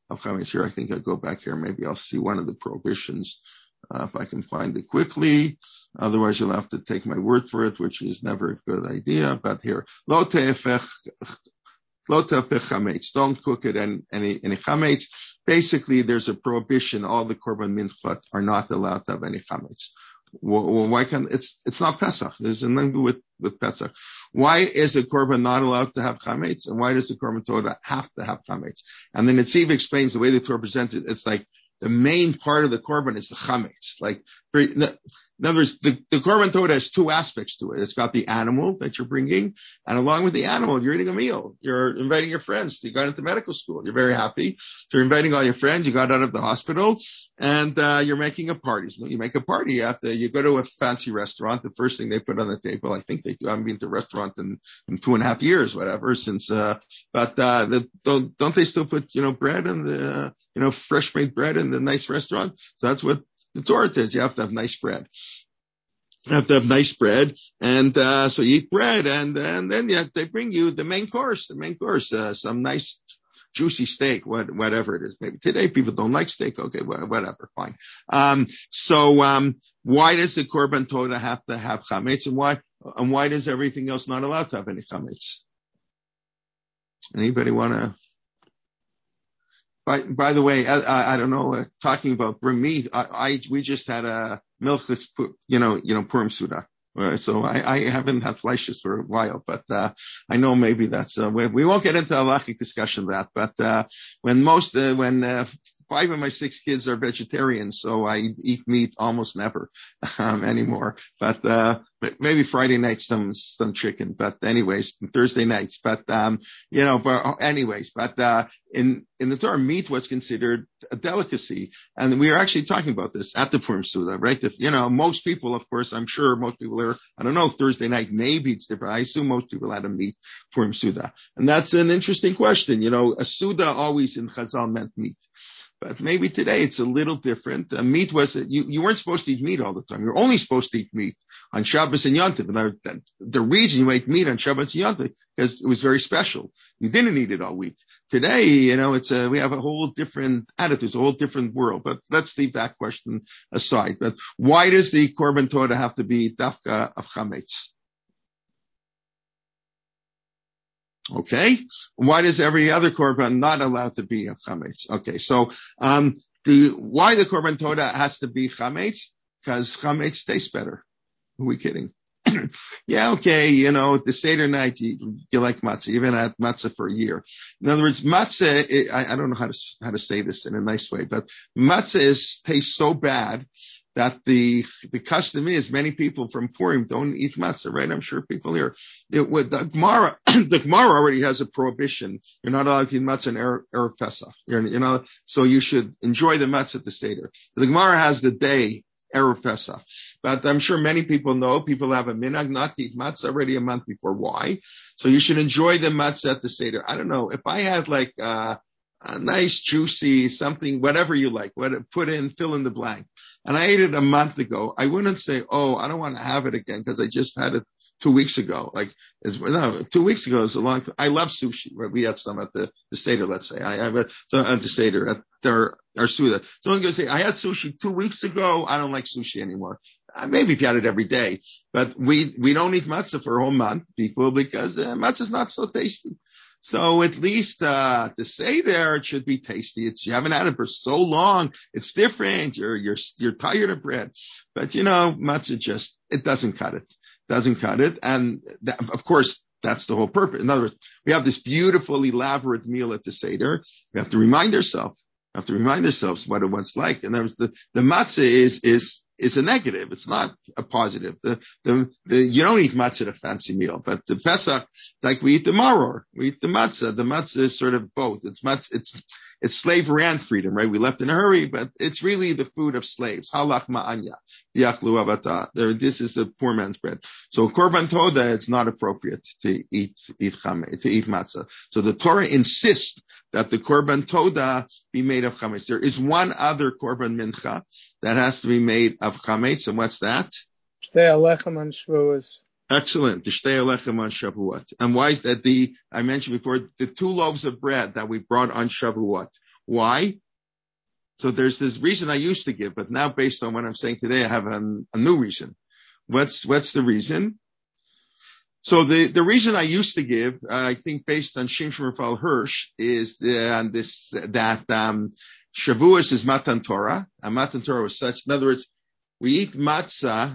of chametz. Here, I think I'll go back here. Maybe I'll see one of the prohibitions, if I can find it quickly. Otherwise, you'll have to take my word for it, which is never a good idea. But here, lo te'efech chametz. Don't cook it in any chametz. Basically, there's a prohibition. All the korban minchot are not allowed to have any chametz. Well, why can't it's not Pesach? There's nothing to do with Pesach. Why is a korban not allowed to have chametz, and why does the korban Torah have to have chametz? And then Netziv explains the way the Torah presents it. It's like the main part of the korban is the chametz. Like, in other words, the korban Torah has two aspects to it. It's got the animal that you're bringing, and along with the animal, you're eating a meal. You're inviting your friends. You got into medical school. You're very happy. So you're inviting all your friends. You got out of the hospital, and you're making a party. So you make a party after you go to a fancy restaurant. The first thing they put on the table, I think they do. I haven't been to a restaurant in 2.5 years, whatever, since. Don't they still put bread and the fresh made bread in the nice restaurant? So that's what the Torah says. You have to have nice bread. You have to have nice bread, and so you eat bread, and then they bring you the main course, some nice juicy steak, whatever it is. Maybe today people don't like steak. Okay, whatever, fine. So why does the korban Torah have to have chametz, and why does everything else not allowed to have any chametz? Anybody want to? By the way, I don't know. Talking about bring meat, we just had a milchus, Purim Suda. So I haven't had fleishes for a while, but I know maybe that's we won't get into a halachic discussion of that. But when 5 of my 6 kids are vegetarians, so I eat meat almost never anymore. But maybe Friday nights some chicken. But anyways, Thursday nights. But in the Torah, meat was considered a delicacy, and we are actually talking about this at the Purim Suda, right? Most people, of course, I'm sure most people are. I don't know, Thursday night maybe it's different. I assume most people had a meat Purim Suda, and that's an interesting question. A Suda always in Chazal meant meat. But maybe today it's a little different. Meat was, you weren't supposed to eat meat all the time. You're only supposed to eat meat on Shabbos and Yom Tov. And the reason you ate meat on Shabbos and Yom Tov, because it was very special. You didn't eat it all week. Today, we have a whole different attitude, a whole different world. But let's leave that question aside. But why does the korban Torah have to be dafka of chametz? Okay. Why does every other korban not allowed to be a chametz? Okay. So, why the korban Torah has to be chametz? Because chametz tastes better. Who are we kidding? Yeah. Okay. The Seder night, you like matzah. You've been at matzah for a year. In other words, matzah, I don't know how to say this in a nice way, but matzah tastes so bad that the custom is many people from Purim don't eat matzah, right? I'm sure people here. With the Gemara already has a prohibition. You're not allowed to eat matzah in Erev Pesach. So you should enjoy the matzah at the Seder. So the Gemara has the day Erev Pesach, but I'm sure many people know people have a minhag not to eat matzah already a month before. Why? So you should enjoy the matzah at the Seder. I don't know if I had like a nice juicy something, whatever you like, fill in the blank. And I ate it a month ago. I wouldn't say, oh, I don't want to have it again because I just had it 2 weeks ago. 2 weeks ago is a long time. I love sushi. Right? We had some at the Seder, let's say. I have at the Seder at our Suda. Someone's going to say, I had sushi 2 weeks ago. I don't like sushi anymore. Maybe if you had it every day, but we don't eat matzah for a whole month, people, because matzah is not so tasty. So at least to say there, it should be tasty. You haven't had it for so long. It's different. You're tired of bread, but matzah it doesn't cut it. And of course, that's the whole purpose. In other words, we have this beautiful, elaborate meal at the Seder. We have to remind ourselves what it was like. And the matzah is a negative. It's not a positive. You don't eat matzah at a fancy meal, but the Pesach, like we eat the maror, we eat the matzah. The matzah is sort of both. It's slavery and freedom, right? We left in a hurry, but it's really the food of slaves. Halach ma'anya, diachlu avata. This is the poor man's bread. So korban toda, it's not appropriate to eat matzah. So the Torah insists that the korban toda be made of chametz. There is one other korban mincha that has to be made of chametz, and what's that? Shtei alechem on Shavuos. Excellent. The Shtei alechem on Shavuot. And why is that? I mentioned before, the 2 loaves of bread that we brought on Shavuot. Why? So there's this reason I used to give, but now based on what I'm saying today, I have a new reason. What's the reason? So the reason I used to give, I think based on Shimshon Raphael Hirsch, is that Shavuos is Matan Torah, and Matan Torah was such. In other words, we eat matzah.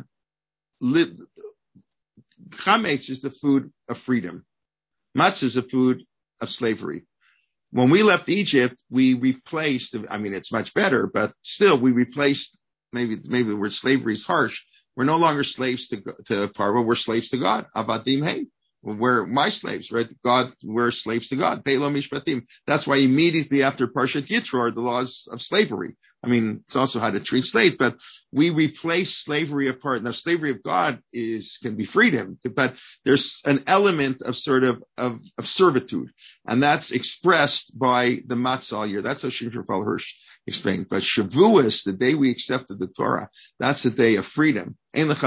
Chametz is the food of freedom. Matzah is a food of slavery. When we left Egypt, we replaced. I mean, it's much better, but still, we replaced. Maybe the word slavery is harsh. We're no longer slaves to Parva. We're slaves to God. Avadim hey. We're my slaves, right? We're slaves to God. Pe'lo mishpatim. That's why immediately after Parshat Yitro are the laws of slavery. I mean, it's also how to treat slaves, but we replace slavery of part. Now, slavery of God can be freedom, but there's an element of sort of servitude, and that's expressed by the matzah all year. That's how Shimshon Raphael Hirsch explained. But Shavuos, the day we accepted the Torah, that's the day of freedom.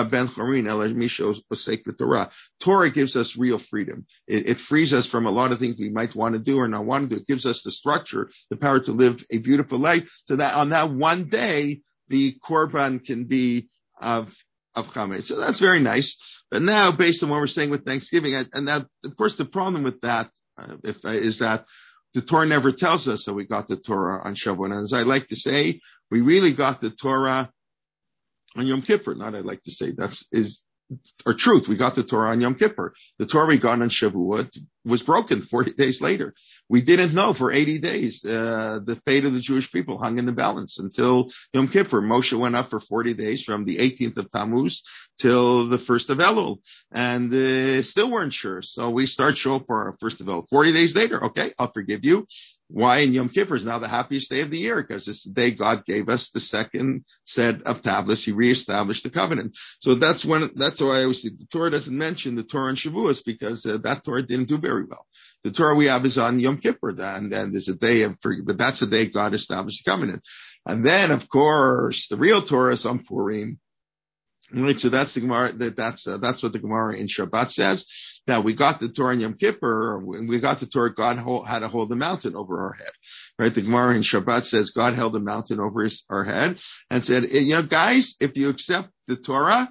Torah gives us real freedom. It frees us from a lot of things we might want to do or not want to do. It gives us the structure, the power to live a beautiful life, so that on that one day, the korban can be of chametz. So that's very nice. But now, based on what we're saying with Thanksgiving, and that, of course, the problem with that is that the Torah never tells us that we got the Torah on Shavuot. And as I like to say, we really got the Torah on Yom Kippur. Not I'd like to say, is our truth. We got the Torah on Yom Kippur. The Torah we got on Shavuot was broken 40 days later. We didn't know for 80 days. The fate of the Jewish people hung in the balance until Yom Kippur. Moshe went up for 40 days from the 18th of Tammuz till the 1st of Elul, and still weren't sure. So we start Shofar 1st of Elul. 40 days later, okay, I'll forgive you. Why? And Yom Kippur is now the happiest day of the year, because it's the day God gave us the second set of tablets. He reestablished the covenant. So that's why I always say the Torah doesn't mention the Torah on Shavuos, because that Torah didn't do very well. The Torah we have is on Yom Kippur, and then there's a day but that's the day God established the covenant. And then, of course, the real Torah is on Purim. Right, so that's the Gemara. That's what the Gemara in Shabbat says. Now we got the Torah in Yom Kippur. When we got the Torah, God had to hold the mountain over our head. Right, the Gemara in Shabbat says God held the mountain over our head and said, guys, if you accept the Torah,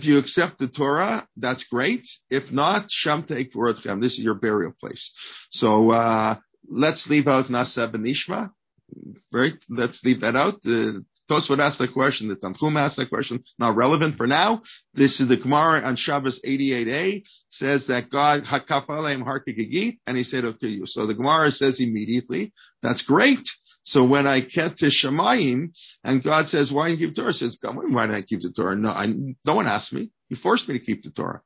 that's great. If not, Sham Teik V'Orotchem. This is your burial place. So let's leave out Nasa B'Nishma. Right, let's leave that out. Tosfot asked that question, the Tanchum asked that question, not relevant for now. This is the Gemara on Shabbos 88a, says that God, Hakaf Aleim Harkigigit, and he said, okay, so the Gemara says immediately, that's great. So when I get to Shemayim, and God says, why didn't you keep the Torah? Says, God, why didn't I keep the Torah? No one asked me. You forced me to keep the Torah.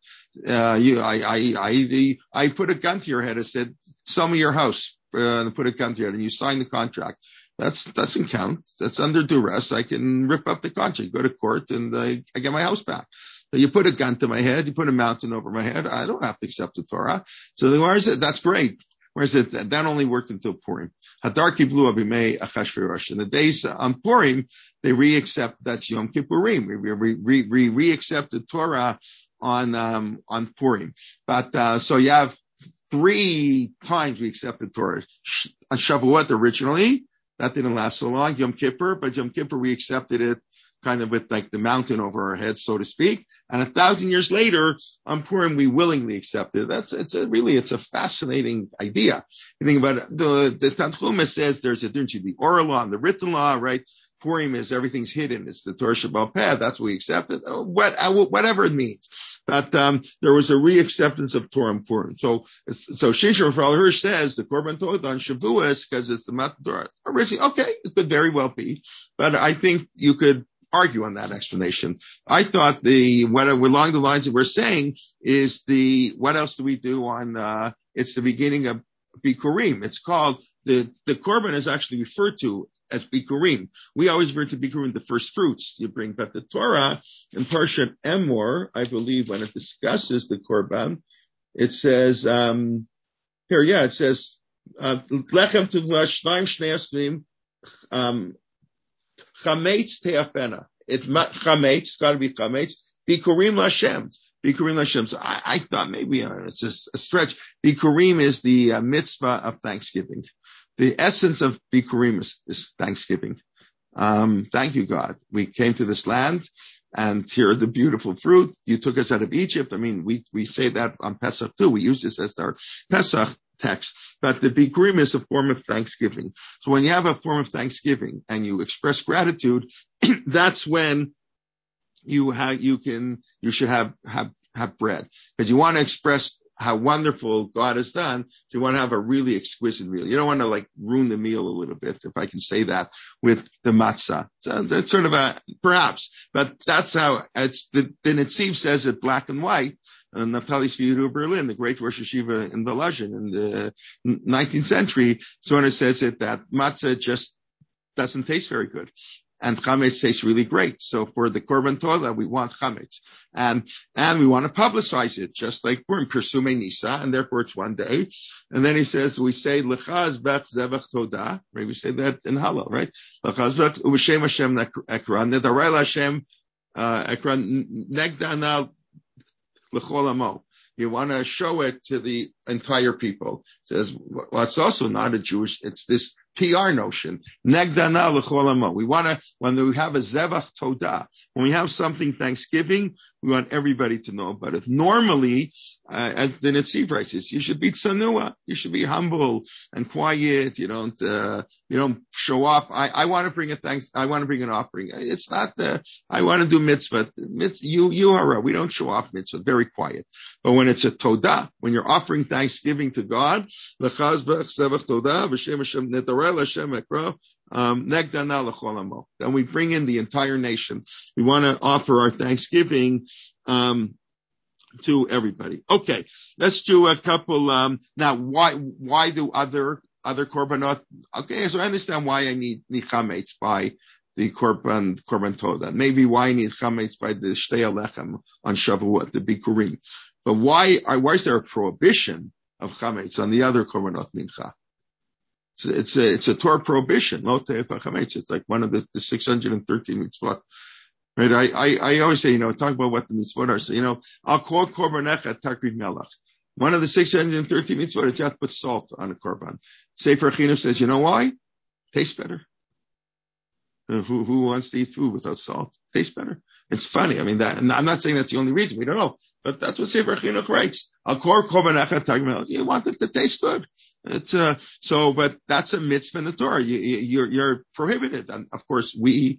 I put a gun to your head and said, sell me your house, and put a gun to your head, and you signed the contract. That doesn't count. That's under duress. I can rip up the contract, go to court, and I get my house back. So you put a gun to my head, you put a mountain over my head. I don't have to accept the Torah. So the Gemara said, that's great. Whereas that only worked until Purim. Hadarki blu abimei Achashverosh. In the days on Purim, they re-accept, that's Yom Kippurim. We re-accept the Torah on Purim. But, so you have 3 times we accept the Torah. On Shavuot originally, that didn't last so long. Yom Kippur, but Yom Kippur we accepted it kind of with like the mountain over our heads, so to speak. And 1,000 years later, on Purim, we willingly accepted it. It's a fascinating idea. You think about it, the Tanchuma says there's a difference between the oral law and the written law, right? Purim is everything's hidden. It's the Torah Shebaal Peh. That's what we accept it. Whatever it means. But there was a re-acceptance of Torah and Purim. So Shimshon Raphael Hirsch says the Korban Todah on Shavuos, because it's the Matan Torah. Originally, okay, it could very well be. But I think you could argue on that explanation. I thought what along the lines that we're saying is what else do we do on, it's the beginning of Bikurim. It's called, the Korban is actually referred to as Bikurim. We always refer to Bikurim, the first fruits you bring, but the Torah in Parshat Emor, I believe, when it discusses the Korban, it says, it says, Lechem Tuvashnaim Shnei Asrim, Chametz Te'afena. Chametz, it's got to be Chametz. Bikurim Lashem. Bikurim Lashem. So I thought maybe it's just a stretch. Bikurim is the mitzvah of Thanksgiving. The essence of Bikurim is thanksgiving. Thank you, God. We came to this land, and here are the beautiful fruit. You took us out of Egypt. I mean, we say that on Pesach too. We use this as our Pesach text. But the Bikurim is a form of thanksgiving. So when you have a form of thanksgiving and you express gratitude, that's when you should have bread, because you want to express how wonderful God has done. So you want to have a really exquisite meal. You don't want to like ruin the meal a little bit, if I can say that, with the matzah. So that's sort of perhaps, but that's how the Netziv says it black and white. Naftali Tzvi Berlin, the great Rosh Yeshiva in Volozhin in the 19th century, sort of says it that matzah just doesn't taste very good. And chametz tastes really great. So for the Korban Todah, we want chametz. And we want to publicize it, just like we're in Persume Nisa, and therefore it's one day. And then he says, we say, L'chaz bech zevach todah, right? We say that in Hallel, right? L'chaz bech u'v'shem Hashem ekran, nedaray Hashem ekran, negdana l'chol amo. You want to show it to the entire people. It says, well, it's also not a Jewish, it's this PR notion. Negdana l'chol amo. We want to, when we have a zevach todah, when we have something Thanksgiving, we want everybody to know about it. Normally, as the Netziv writes, you should be tsanua. You should be humble and quiet. You don't show off. I want to bring I want to bring an offering. It's not I want to do mitzvah. You are, we don't show off mitzvah. Very quiet. But when it's a todah, when you're offering thanksgiving to God, then we bring in the entire nation. We want to offer our thanksgiving to everybody. Okay, let's do a couple. Now, why do other korbanot? Okay, so I understand why I need chametz by the korban todah. Maybe why I need chametz by the shtei alechem on Shavuot, the bikurim. But why is there a prohibition of chametz on the other korbanot mincha? It's a Torah prohibition. Lo te'efa chametz. It's like one of the 613 mitzvot. Right? I always say, talk about what the mitzvot are. So, I'll quote korbanecha takrid melach. One of the 613 mitzvot is you have to put salt on a korban. Sefer Chinuch says, you know why? Tastes better. Who wants to eat food without salt? Tastes better. It's funny. I mean, and I'm not saying that's the only reason. We don't know. But that's what Sefer Chinuch writes. Al kor korbanecha takrid melach. You want it to taste good. It's, but that's a mitzvah in the Torah. You're prohibited. And of course, we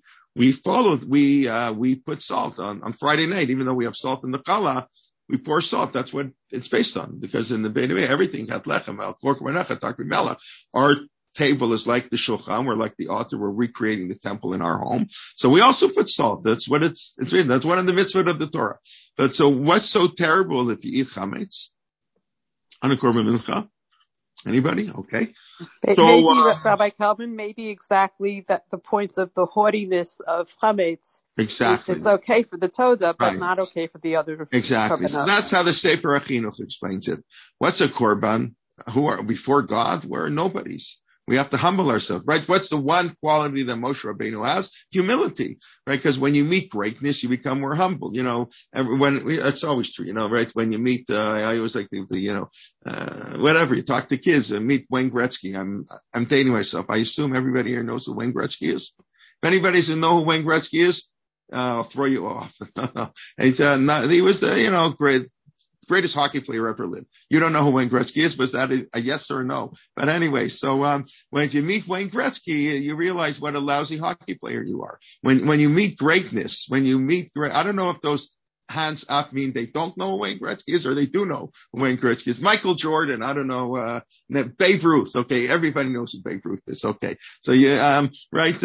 put salt on Friday night, even though we have salt in the challah, we pour salt. That's what it's based on, because in the Beit Hamidrash, everything had lechem, al kor korbanecha takrid melach. Our table is like the shulchan. We're like the altar. We're recreating the temple in our home. So we also put salt. That's what it's written. That's one of the mitzvot of the Torah. But so what's so terrible if you eat chametz on a korban mincha? Anybody? Okay. So maybe Rabbi Kalman, maybe exactly that the points of the haughtiness of chametz. Exactly. It's okay for the todah, but right. Not okay for the other. Exactly. So that's how the Sefer Chinuch explains it. What's a korban? Who are before God? We're nobodies. We have to humble ourselves, right? What's the one quality that Moshe Rabbeinu has? Humility, right? Because when you meet greatness, you become more humble. That's always true, right? When you meet, I always like whatever, you talk to kids and meet Wayne Gretzky. I'm dating myself. I assume everybody here knows who Wayne Gretzky is. If anybody doesn't know who Wayne Gretzky is, I'll throw you off. He was the, greatest hockey player ever lived. You don't know who Wayne Gretzky is, but is that a yes or a no? But anyway, so when you meet Wayne Gretzky, you realize what a lousy hockey player you are. When you meet greatness, I don't know if those hands up mean they don't know who Wayne Gretzky is or they do know who Wayne Gretzky is. Michael Jordan, I don't know, Babe Ruth. Okay, everybody knows who Babe Ruth is. Okay, so right.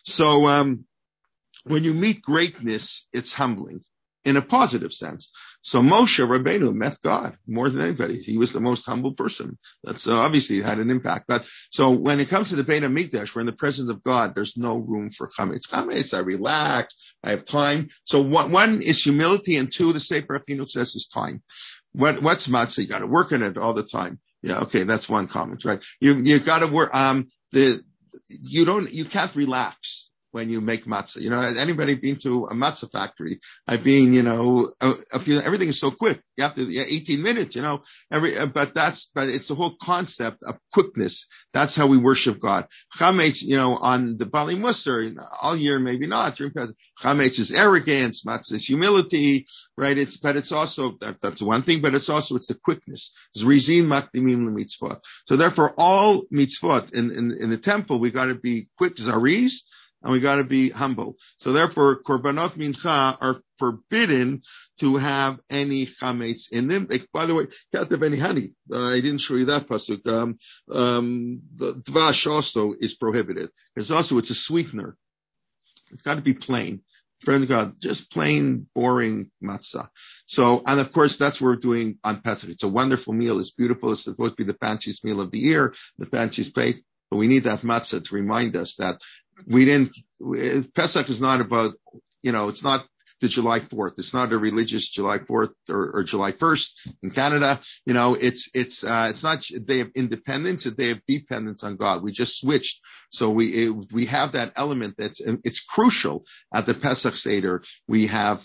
When you meet greatness, it's humbling in a positive sense. So Moshe Rabbeinu met God more than anybody. He was the most humble person. That's obviously had an impact. But so when it comes to the Beit HaMikdash, we're in the presence of God. There's no room for chametz. Chametz, I relax. I have time. So one is humility, and two, the Sefer Chinuch says, is time. What's matzah? You got to work on it all the time. Yeah, okay, that's one comment, right? You got to work. You can't relax. when you make matzah. You know, has anybody been to a matzah factory? I've been, everything is so quick. You have to, 18 minutes, but it's the whole concept of quickness. That's how we worship God. Chametz, on the Bali Musar, all year, maybe not. Chametz is arrogance, matzah is humility, right? It's also, that's one thing, but it's the quickness. Zrizim makdimim lemitzvot. So therefore, all mitzvot in the temple, we got to be quick, zariz, and we got to be humble. So therefore, korbanot mincha are forbidden to have any chametz in them. By the way, can't have any honey. I didn't show you that pasuk. The dvash also is prohibited. It's a sweetener. It's got to be plain. Friend of God, just plain, boring matzah. So, and of course, that's what we're doing on Pesach. It's a wonderful meal. It's beautiful. It's supposed to be the fanciest meal of the year, the fanciest plate. But we need that matzah to remind us that Pesach is not about, it's not the July 4th. It's not a religious July 4th or July 1st in Canada. It's not a day of independence, a day of dependence on God. We just switched. So we have that element it's crucial at the Pesach Seder. We have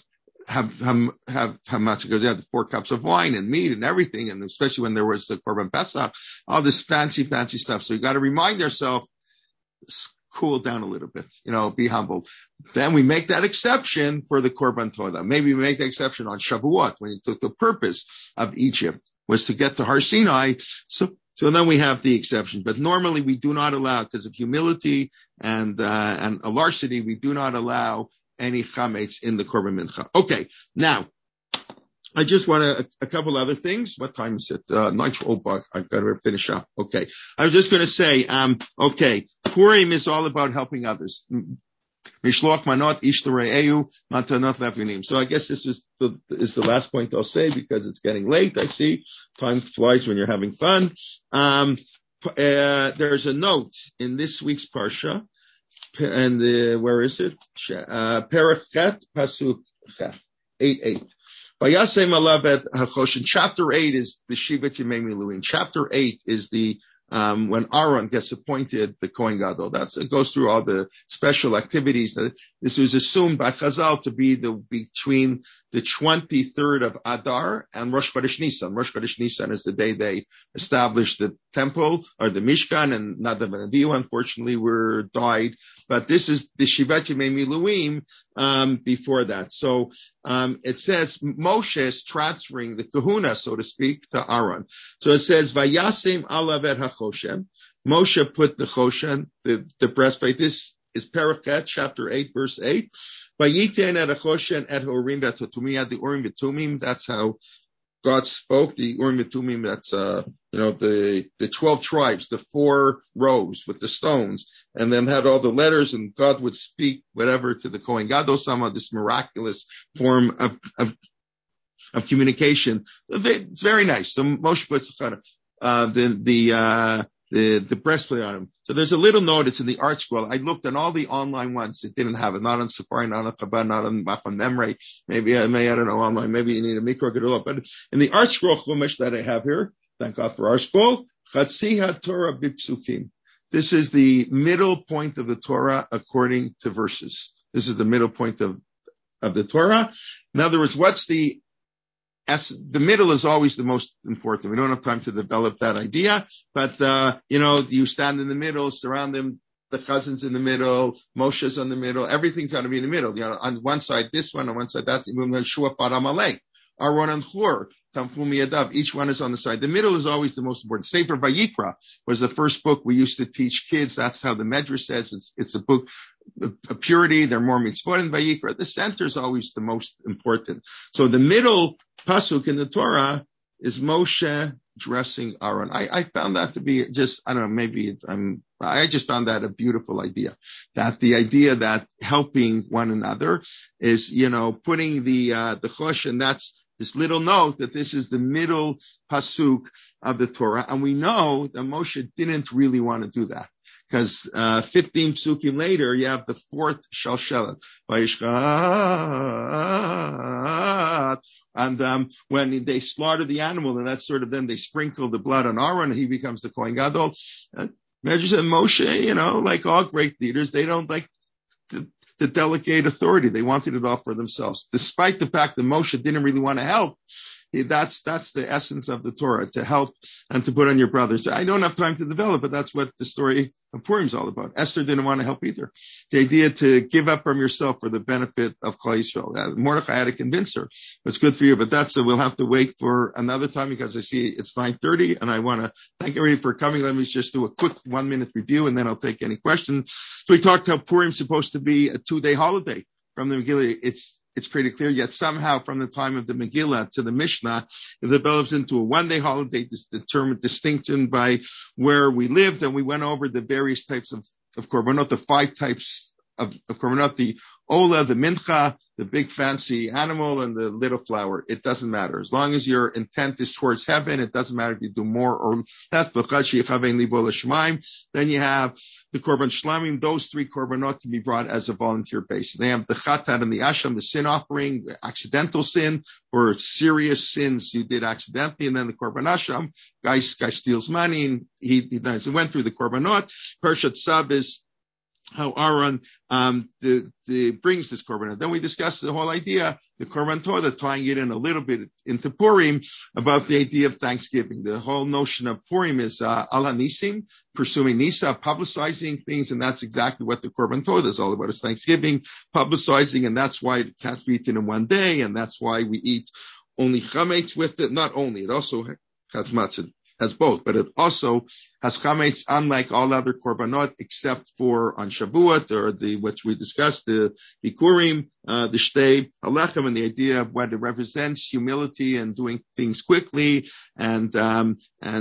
much, because you have the 4 cups of wine and meat and everything, and especially when there was the Korban Pesach, all this fancy stuff. So you got to remind yourself, cool down a little bit, be humble. Then we make that exception for the Korban Todah. Maybe we make the exception on Shavuot, when he took the purpose of Egypt was to get to Har Sinai. So then we have the exception. But normally we do not allow, because of humility and a larceny, we do not allow any chametz in the Korban Mincha. Okay, now, I just want a couple other things. What time is it? I've got to finish up. Okay. I was just going to say, Purim is all about helping others. Mishloach manot ish l're'ehu matanot levinim. So I guess this is the last point I'll say, because it's getting late. I see time flies when you're having fun. There's a note in this week's parsha, and where is it? Perek Chet, pasuk Chet, 8:8. Vayasem alav et hachoshen. Chapter 8 is the Shivat Yemei Miluim. Chapter 8 is the when Aaron gets appointed the Kohen Gadol. It goes through all the special activities. This was assumed by Chazal to be between the 23rd of Adar and Rosh Chodesh Nisan. Rosh Chodesh Nisan is the day they established the temple or the Mishkan, and Nadav and Abihu, unfortunately, died. But this is the Shivat Yemei Miluim before that. So it says Moshe is transferring the kahuna, so to speak, to Aaron. So it says Vayasem alav et hachoshen. Moshe put the choshen, the breastplate. This is Perek, chapter 8, verse 8. Vayiten et hachoshen et ha'urim v'tumim. The urim v'tumim. That's how God spoke. The urim v'tumim. That's the 12 tribes, the 4 rows with the stones, and then had all the letters, and God would speak whatever to the Kohen Gadol, somehow this miraculous form of communication. It's very nice. So Moshe puts the breastplate on him. So there's a little note. It's in the Art Scroll. I looked on all the online ones. It didn't have it. Not on Safari, not on Chabad, not on Memre. Maybe I don't know, online. Maybe you need a Mikra Gedula. But in the Art Scroll Chumash that I have here, thank God for Art Scroll, Chatzi HaTorah Bipsukim. This is the middle point of the Torah according to verses. This is the middle point of the Torah. In other words, the middle is always the most important. We don't have time to develop that idea, but, you stand in the middle, surround them, the cousins in the middle, Moshe's on the middle, everything's got to be in the middle. On one side, this one, on one side, that's Shua Paramalek, Aaron and Hur, Tamchumi Yadav, each one is on the side. The middle is always the most important. Sefer Vayikra was the first book we used to teach kids. That's how the Medrash says it's a book of purity. There are more mitzvot in Vayikra. The center is always the most important. So the middle pasuk in the Torah is Moshe dressing Aaron. I found that to be just, I don't know, I just found that a beautiful idea. That the idea that helping one another is, putting the chosh, and that's this little note that this is the middle pasuk of the Torah. And we know that Moshe didn't really want to do that, because 15 psukim later, you have the 4th shalshelet. And when they slaughter the animal, and that's sort of then they sprinkle the blood on Aaron, he becomes the Kohen Gadol. Medrash and Moshe, like all great leaders, they don't like to to delegate authority. They wanted it all for themselves. Despite the fact that Moshe didn't really want to help, that's the essence of the Torah, to help and to put on your brothers. I don't have time to develop, but that's what the story of Purim is all about. Esther didn't want to help either. The idea to give up from yourself for the benefit of Klal Yisrael. Mordechai had to convince her. It's good for you, but we'll have to wait for another time because I see it's 9:30 and I want to thank everybody for coming. Let me just do a quick 1-minute review and then I'll take any questions. So we talked how Purim is supposed to be a 2-day holiday. From the Megillah, it's pretty clear, yet somehow from the time of the Megillah to the Mishnah, it develops into a 1-day holiday, determined distinction by where we lived, and we went over the various types of korbanot, the 5 types of korbanot, the Ola, the Mincha, the big fancy animal, and the little flower. It doesn't matter. As long as your intent is towards heaven, it doesn't matter if you do more or less. Then you have the Korban Shlamim. Those 3 korbanot can be brought as a volunteer basis. They have the Chatat and the Asham, the sin offering, accidental sin, or serious sins you did accidentally, and then the Korban Asham, guy steals money, and he dies. He went through the korbanot. Parshat Sab is how Aaron brings this korban. Then we discussed the whole idea, the korban Torah, tying it in a little bit into Purim, about the idea of Thanksgiving. The whole notion of Purim is ala nisim, pursuing nisa, publicizing things, and that's exactly what the korban Torah is all about. It's Thanksgiving, publicizing, and that's why it can't be eaten in one day, and that's why we eat only chametz with it. Not only, it also has matzah. Has both, but it also has chametz, unlike all other korbanot, except for on Shavuot, or which we discussed, the Bikurim, the Shtei Halechem, and the idea of what it represents, humility and doing things quickly, and giving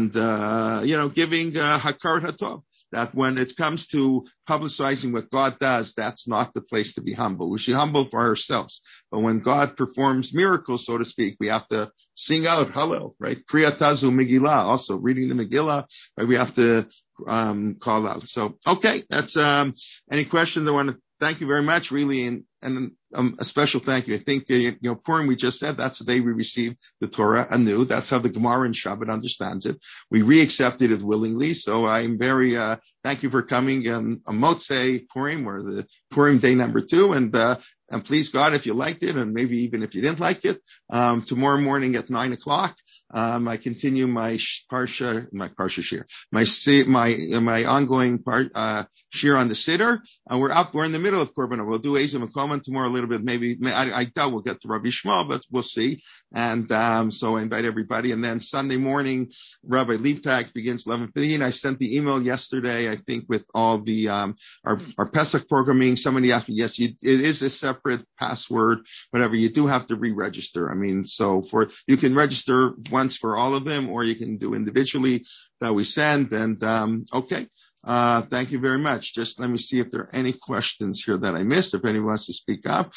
hakarat hatov. That when it comes to publicizing what God does, that's not the place to be humble. We should be humble for ourselves. But when God performs miracles, so to speak, we have to sing out Hallel, right? Kriyatazu Megillah, also reading the Megillah, right? We have to call out. So, okay, that's any questions? I want to thank you very much, really, and a special thank you. I think, Purim, we just said that's the day we received the Torah anew. That's how the Gemara in Shabbat understands it. We re-accepted it willingly. So I'm very, thank you for coming on Motzei Purim, or the Purim day number 2. And please God, if you liked it, and maybe even if you didn't like it, tomorrow morning at 9:00, I continue my parsha shir, my ongoing shir on the Siddur. We're in the middle of Korban. We'll do Ezim and Koman tomorrow a little bit. Maybe I doubt we'll get to Rabbi Shmuel, but we'll see. And so I invite everybody. And then Sunday morning, Rabbi Liebtag begins 11:15. I sent the email yesterday, I think, with all the our Pesach programming. Somebody asked me, yes, it is a separate password, whatever. You do have to re-register. I mean, so you can register once for all of them, or you can do individually that we send. And okay. Thank you very much. Just let me see if there are any questions here that I missed, if anyone wants to speak up.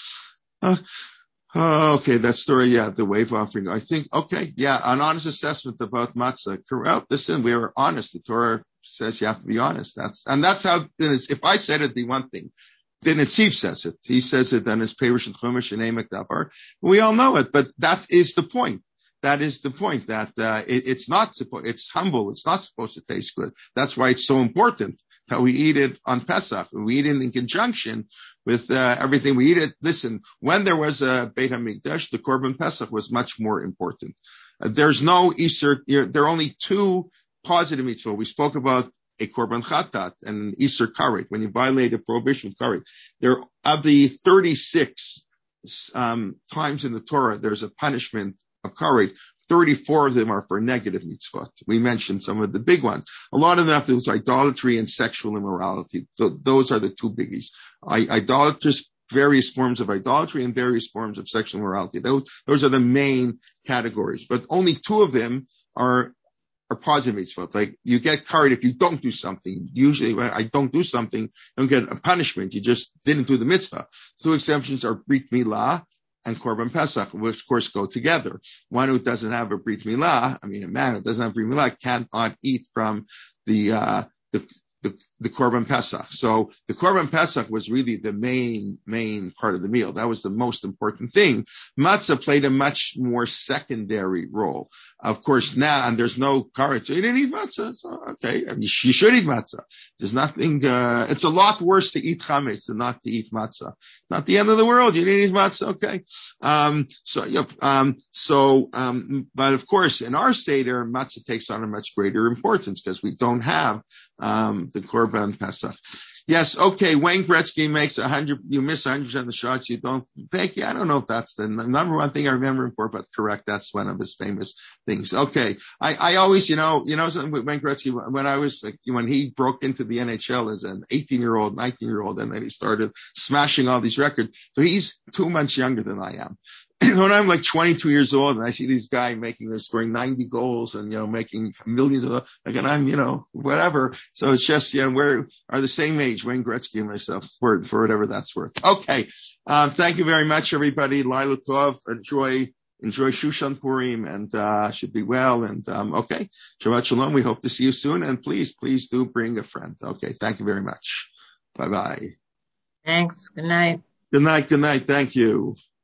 Okay, that story, yeah, the wave offering. I think, okay, yeah, an honest assessment about matzah. Correct. Listen, we were honest. The Torah says you have to be honest. That's how, if I said it'd be one thing, then Netziv says it. He says it on his Perush and Chumash and Emek Davar. We all know it, but that is the point. That is the point, that it's humble. It's not supposed to taste good. That's why it's so important that we eat it on Pesach. We eat it in conjunction with everything. We eat it. Listen, when there was a Beit HaMikdash, the Korban Pesach was much more important. There's no Easter. There are only 2 positive mitzvot. We spoke about a Korban Chatat and an Easter Karet. When you violate a prohibition of Karet, there of the 36 times in the Torah, there's a punishment of Karet. 34 of them are for negative mitzvot. We mentioned some of the big ones. A lot of them have to do with idolatry and sexual immorality. Those are the 2 biggies. Idolaters, various forms of idolatry, and various forms of sexual immorality. Those are the main categories. But only 2 of them are positive mitzvot. Like, you get Karet if you don't do something. Usually when I don't do something, you don't get a punishment. You just didn't do the mitzvah. 2 exceptions are Brit Milah and Korban Pesach, which of course go together. One who doesn't have a Brit Milah, a man who doesn't have a Brit Milah cannot eat from the Korban Pesach. So the Korban Pesach was really the main part of the meal. That was the most important thing. Matzah played a much more secondary role. Of course, now, and there's no courage. So you didn't eat matzah. So, okay. I mean, you should eat matzah. There's nothing, it's a lot worse to eat chametz than not to eat matzah. Not the end of the world. You didn't eat matzah. Okay. But of course, in our Seder, matzah takes on a much greater importance because we don't have, the Korban Pesach. Yes, okay, Wayne Gretzky makes 100, you miss 100% of the shots, you don't, thank you. I don't know if that's the number one thing I remember him for, but correct, that's one of his famous things. Okay, I always, something with Wayne Gretzky, when he broke into the NHL as an 18-year-old, 19-year-old, and then he started smashing all these records. So he's 2 months younger than I am. When I'm like 22 years old and I see these guys scoring 90 goals and, making millions of, and I'm, whatever. So it's just, we are the same age, Wayne Gretzky and myself, for whatever that's worth. Okay. Thank you very much, everybody. Laila Tov. Enjoy Shushan Purim and, should be well. And, okay. Shabbat Shalom. We hope to see you soon. And please do bring a friend. Okay. Thank you very much. Bye bye. Thanks. Good night. Good night. Thank you.